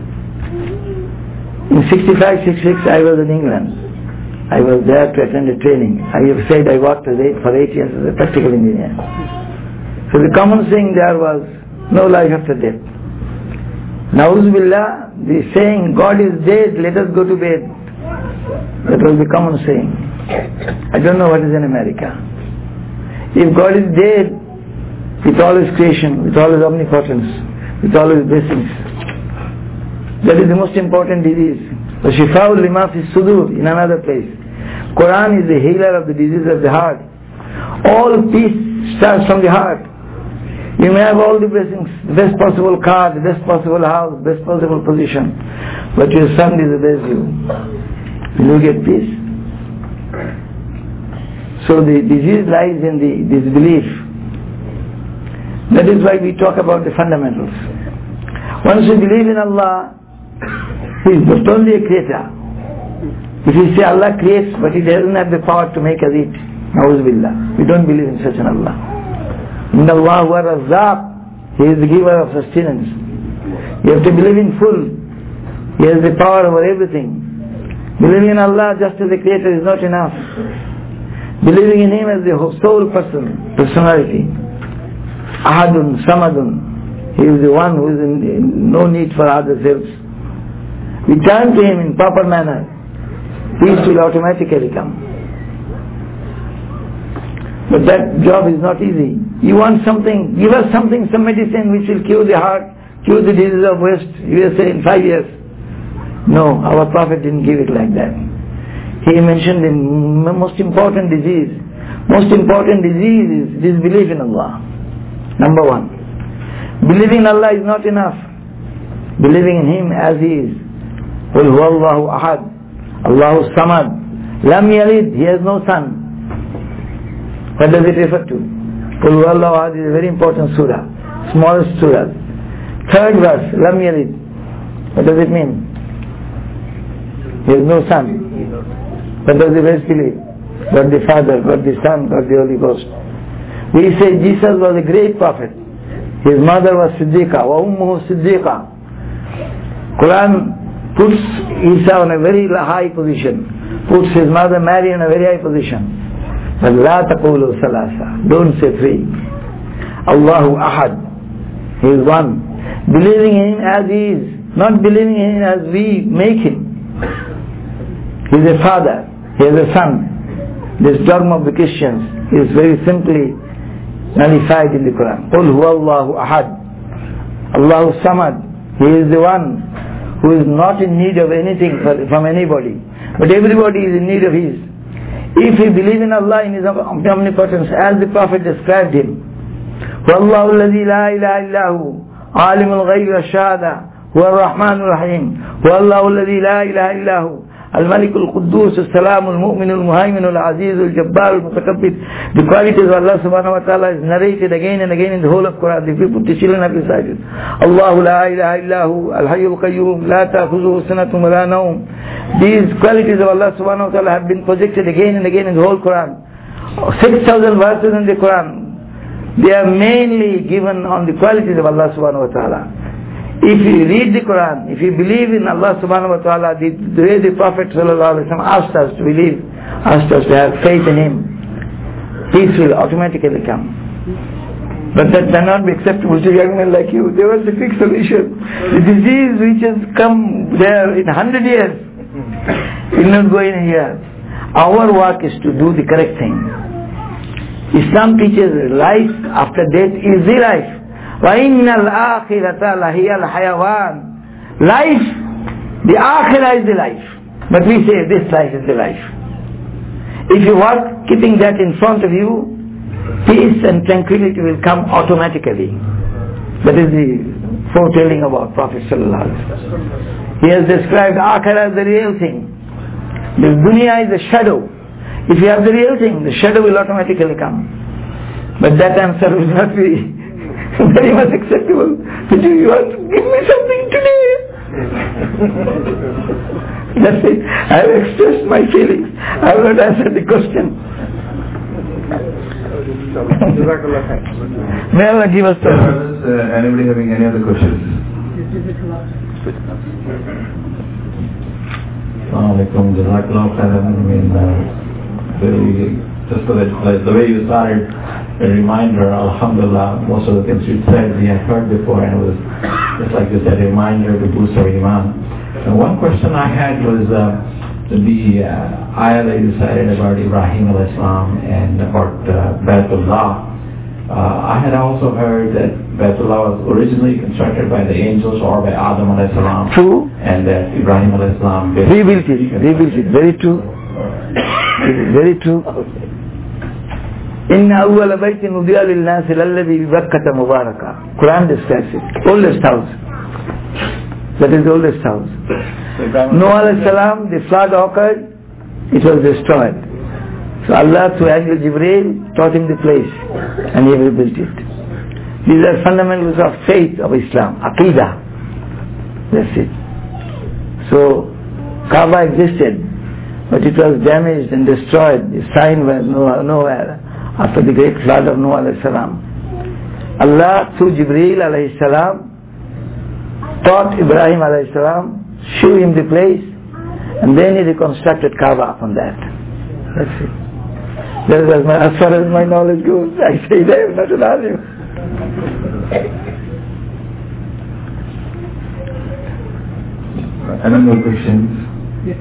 In sixty-five sixty-six I was in England. I was there to attend a training. I have said I worked as eight, for eight years as a practical engineer. So the common saying there was, no life after death. Na'udhu billah, the saying, God is dead, let us go to bed. That was the common saying. I don't know what is in America. If God is dead, with all His creation, with all His omnipotence, with all His blessings, that is the most important disease. The Shifa'ul lima fi sudur in another place. Quran is the healer of the disease of the heart. All peace starts from the heart. You may have all the blessings, the best possible car, the best possible house, the best possible position, but your son disobeys you. Will you get peace? So the disease lies in the disbelief. That is why we talk about the fundamentals. Once you believe in Allah, He is not only a creator. If you say Allah creates, but He doesn't have the power to make us eat, na'udhu billah. We don't believe in such an Allah. Inna Allah huwa razzaq. He is the giver of sustenance. You have to believe in full. He has the power over everything. Believing in Allah just as a creator is not enough. Believing in Him as the sole person, personality. Ahadun, Samadun. He is the one who is in, in no need for others else. We turn to Him in proper manner. Peace will automatically come. But that job is not easy. You want something, give us something, some medicine which will cure the heart, cure the disease of West, U S A in five years. No, our Prophet didn't give it like that. He mentioned the most important disease. Most important disease is disbelief in Allah. Number one. Believing in Allah is not enough. Believing in Him as He is. Qul huwa Allahu ahad. Allahu samad. Lam yalid. He has no son. What does it refer to? Qul huwa Allahu ahad is a very important surah. Smallest surah. Third verse. Lam yalid. What does it mean? He has no son. What does the rest believe? God the Father, God the Son, God the Holy Ghost. We say Jesus was a great prophet. His mother was Siddiqa. Wa ummuhu Siddiqa. Quran puts Isa on a very high position. Puts his mother Mary in a very high position. But la taqulu salasa. Don't say three. Allahu ahad. He is one. Believing in Him as He is. Not believing in Him as we make Him. He is a father. He has a son. This dogma of the Christians is very simply nullified in the Quran. Qul huwa Allahu ahad. Allahu samad. He is the one who is not in need of anything from anybody. But everybody is in need of His. If we believe in Allah in His omnipotence as the Prophet described Him. Wallahu alladhi la ilaha illahu alimul ghaybi wa shahada huwa ar-rahmanur rahim. Wallahu alladhi la ilaha illahu Al-Malik al-Quddus, al-Salam, al-Mu'min, al-Muhaymin, al-Aziz, al-Jabbar, al-Mutakabbir. The qualities of Allah subhanahu wa ta'ala is narrated again and again in the whole of Quran. The people, the children have recited. Allahu la ilaha illahu, al-Hayyul Qayyum, la ta'khuzuhu sinatun wa la nawm. These qualities of Allah subhanahu wa ta'ala have been projected again and again in the whole Quran. Six thousand verses in the Quran. They are mainly given on the qualities of Allah subhanahu wa ta'ala. If you read the Quran, if you believe in Allah subhanahu wa ta'ala, the, the way the Prophet sallallahu alaihi wasallam asked us to believe, asked us to have faith in Him, peace will automatically come. But that cannot be acceptable to young men like you. There was a fixed solution. The disease which has come there in a hundred years will not go in a year. Our work is to do the correct thing. Islam teaches life after death is the life. وَإِنَّ الْآخِرَةَ لَهِيَ الْحَيَوَانِ. Life, the akhirah is the life. But we say this life is the life. If you work keeping that in front of you, peace and tranquility will come automatically. That is the foretelling about Prophet Sallallahu Alaihi Wasallam. He has described akhirah as the real thing. The dunya is a shadow. If you have the real thing, the shadow will automatically come. But that answer will not be very much acceptable. But you want to give me something today. That's it. I have expressed my feelings. I have not answered the question. May Allah give us time. Uh, anybody having any other questions? Assalamu alaikum, Jazakallah khairan. I mean, uh, very, just so that, like, the way you started, a reminder, alhamdulillah, most of the things you said we had heard before, and it was just like you said, a reminder to boost our iman. And one question I had was uh, the uh, ayah that you cited about Ibrahim alayhi salam and about uh, Baytullah. Uh, I had also heard that Baytullah was originally constructed by the angels or by Adam alayhi salam. True. And that Ibrahim alayhi salam rebuilt it. Rebuilt it. Very true. Very true. Inna awwala baytin wudi'a lin-nas lalladhi bi Bakkata mubaraka. Quran describes it. Oldest house. That is the oldest house. Noah alayhi salam, the flood occurred, it was destroyed. So Allah through Angel Jibreel taught him the place and he rebuilt it. These are fundamentals of faith of Islam, Aqidah. That's it. So Kaaba existed, but it was damaged and destroyed. The sign was nowhere after the great flood of Noah alayhi salam. Allah through Jibreel alayhi salam taught Ibrahim alayhi salam, show him the place, and then he reconstructed Kaaba upon that. That's it. That is as, my, as far as my knowledge goes. I say that, not an alim. Any more questions? Yes.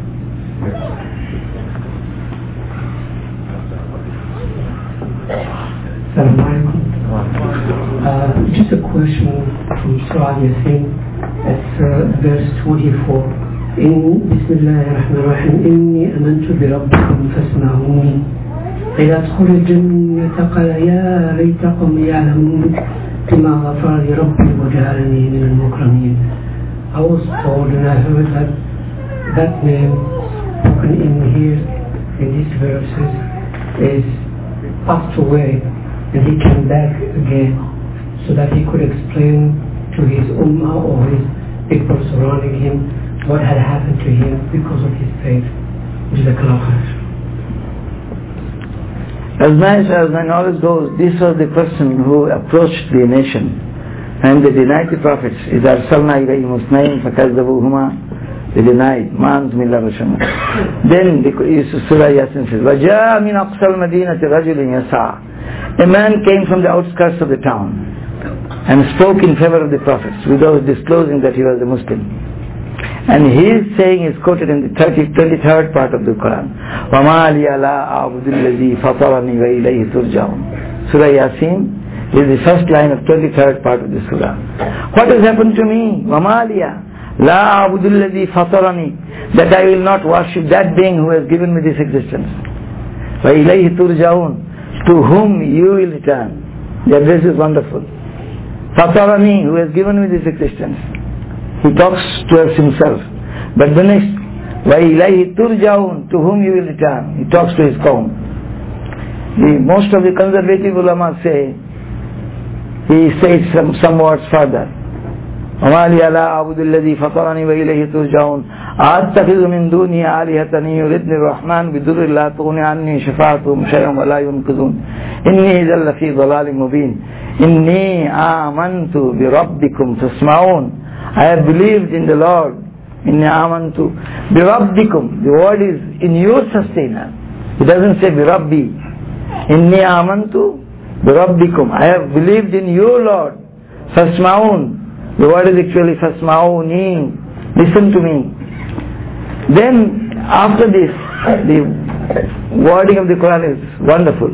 Uh, just a question from Surah Yasin. That's uh, verse twenty-four. In Bismillah ar-Rahman ar-Rahim, Inni amantu bi rabbikum fasma'uni. إذا أدخل الجنة قال يا ليت قومي يعلمون بما غفر لي ربي وجعلني من المكرمين. I was told and I heard that that name spoken in here in these verses is passed away and he came back again so that he could explain to his ummah or his people surrounding him what had happened to him because of his faith. Jazakallah khair. As much as my knowledge goes, this was the person who approached the nation and they denied the prophets. إِذَا أَرْسَلْنَا إِلَيْهِمُ اثْنَيْنِ فَكَذَّبُوهُمَا. They denied. مَا أَنْتُمْ إِلَّا بَشَرٌ. Then Surah Yasin says, وَجَاءَ مِنْ أَقْصَى الْمَدِينَةِ رَجُلٌ يَسْعَى. A man came from the outskirts of the town and spoke in favor of the prophets without disclosing that he was a Muslim. And his saying is quoted in the twenty-third part of the Quran. وَمَا لِيَ لَا أَعْبُدُ الَّذِي فَطَرَنِي وَإِلَيْهِ تُرْجَعُونَ. Surah Yasin is the first line of twenty-third part of the surah. What has happened to me? وَمَا لِيَ لَا أَعْبُدُ الَّذِي فَطَرَنِي. That I will not worship that being who has given me this existence. وَإِلَيْهِ تُرْجَعُونَ. To whom you will return. The address is wonderful. فَطَرَنِي, who has given me this existence. He talks towards himself. But the next, وَإِلَيْهِ تُرْجَعُونَ, to whom you will return. He talks to his qawm. The, most of the conservative ulama say, he says some, some words further. وَمَا لِيَ لَا أَعْبُدُ الَّذِي فَطَرَنِي وَإِلَيْهِ تُرْجَعُونَ أَتَّخِذُ مِن دُونِهِ آلِهَةً يُرِدْنِ الرَّحْمَنُ بِضُرٍّ لَا تُغْنِ عَنِّي شَفَاعَتُهُمْ شَيْئًا وَلَا يُنْقِذُونَ إِنِّي إِذًا لَّفِي ضَلَالٍ مُبِينٍ إِنِّي آمَنْتُ بِرَبِّكُمْ فَاسْمَعُونَ. I have believed in the Lord. Inni amantu bi rabbikum. The word is in your sustainer. He doesn't say Birabbi. Inni amantu birabbikum. I have believed in you, Lord. Fasma'un. The word is actually Fasma'uni. Listen to me. Then after this, the wording of the Quran is wonderful.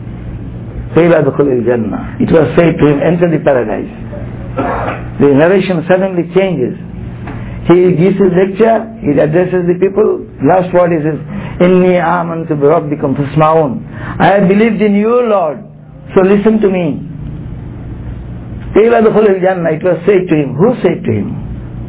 Qila dukhulil Jannah. It was said to him, enter the paradise. The narration suddenly changes. He gives his lecture, he addresses the people. Last word is, Inni amantu bi rabbikum fasma'un. I have believed in you, Lord, so listen to me. Qila dukhulil Jannah. It was said to him. Who said to him?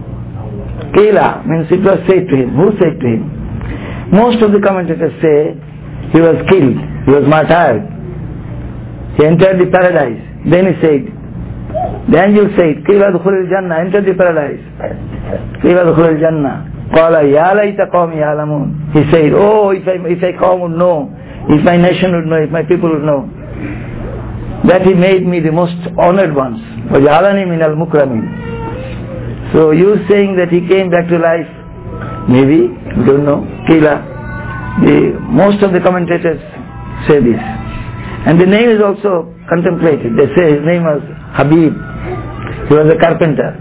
Qila means it was said to him. Who said to him? Most of the commentators say he was killed, he was martyred. He entered the paradise. Then he said, the angel said, Qila dukhulil Jannah, enter the paradise. Qila dukhulil Jannah. Qala ya layta qawmi ya'lamun. He said, oh, if I, if I qawm would know, if my nation would know, if my people would know, that he made me the most honored ones. وَجَعَلَنِي مِنَ الْمُكْرَمِينَ. So you saying that he came back to life, maybe, we don't know, Qila. The, most of the commentators say this. And the name is also contemplated. They say his name was Habib. He was a carpenter.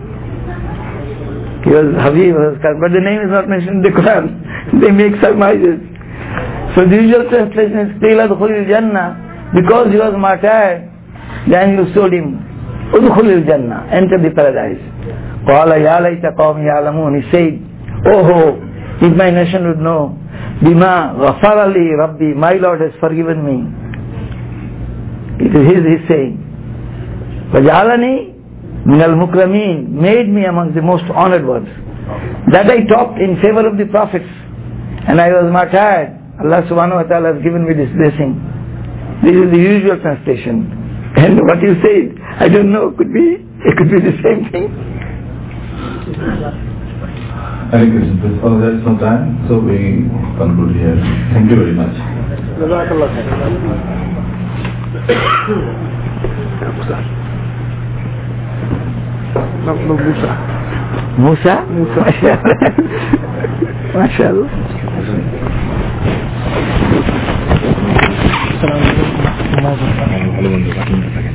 He was Habib, was a carpenter. But the name is not mentioned in the Quran. They make surmises. So the usual translation is Qila dukhulil Jannah. Because he was martyred, the angel told him, Udkhulil Jannah, enter the paradise. Qala ya layta qawmi ya'lamun. He said, oh, if my nation would know, Bima ghafara li Rabbi, my Lord has forgiven me. It is his, his saying. وَجَعَلَنِي مِنَ الْمُكْرَمِينَ, made me among the most honored ones. That I talked in favor of the prophets, and I was martyred. Allah subhanahu wa ta'ala has given me this blessing. This is the usual translation. And what you said, I don't know, could be, it could be the same thing. Hare Krishna. Oh, there's no time, so we conclude here. Thank you very much. Musa? Musa? MashaAllah. MashaAllah.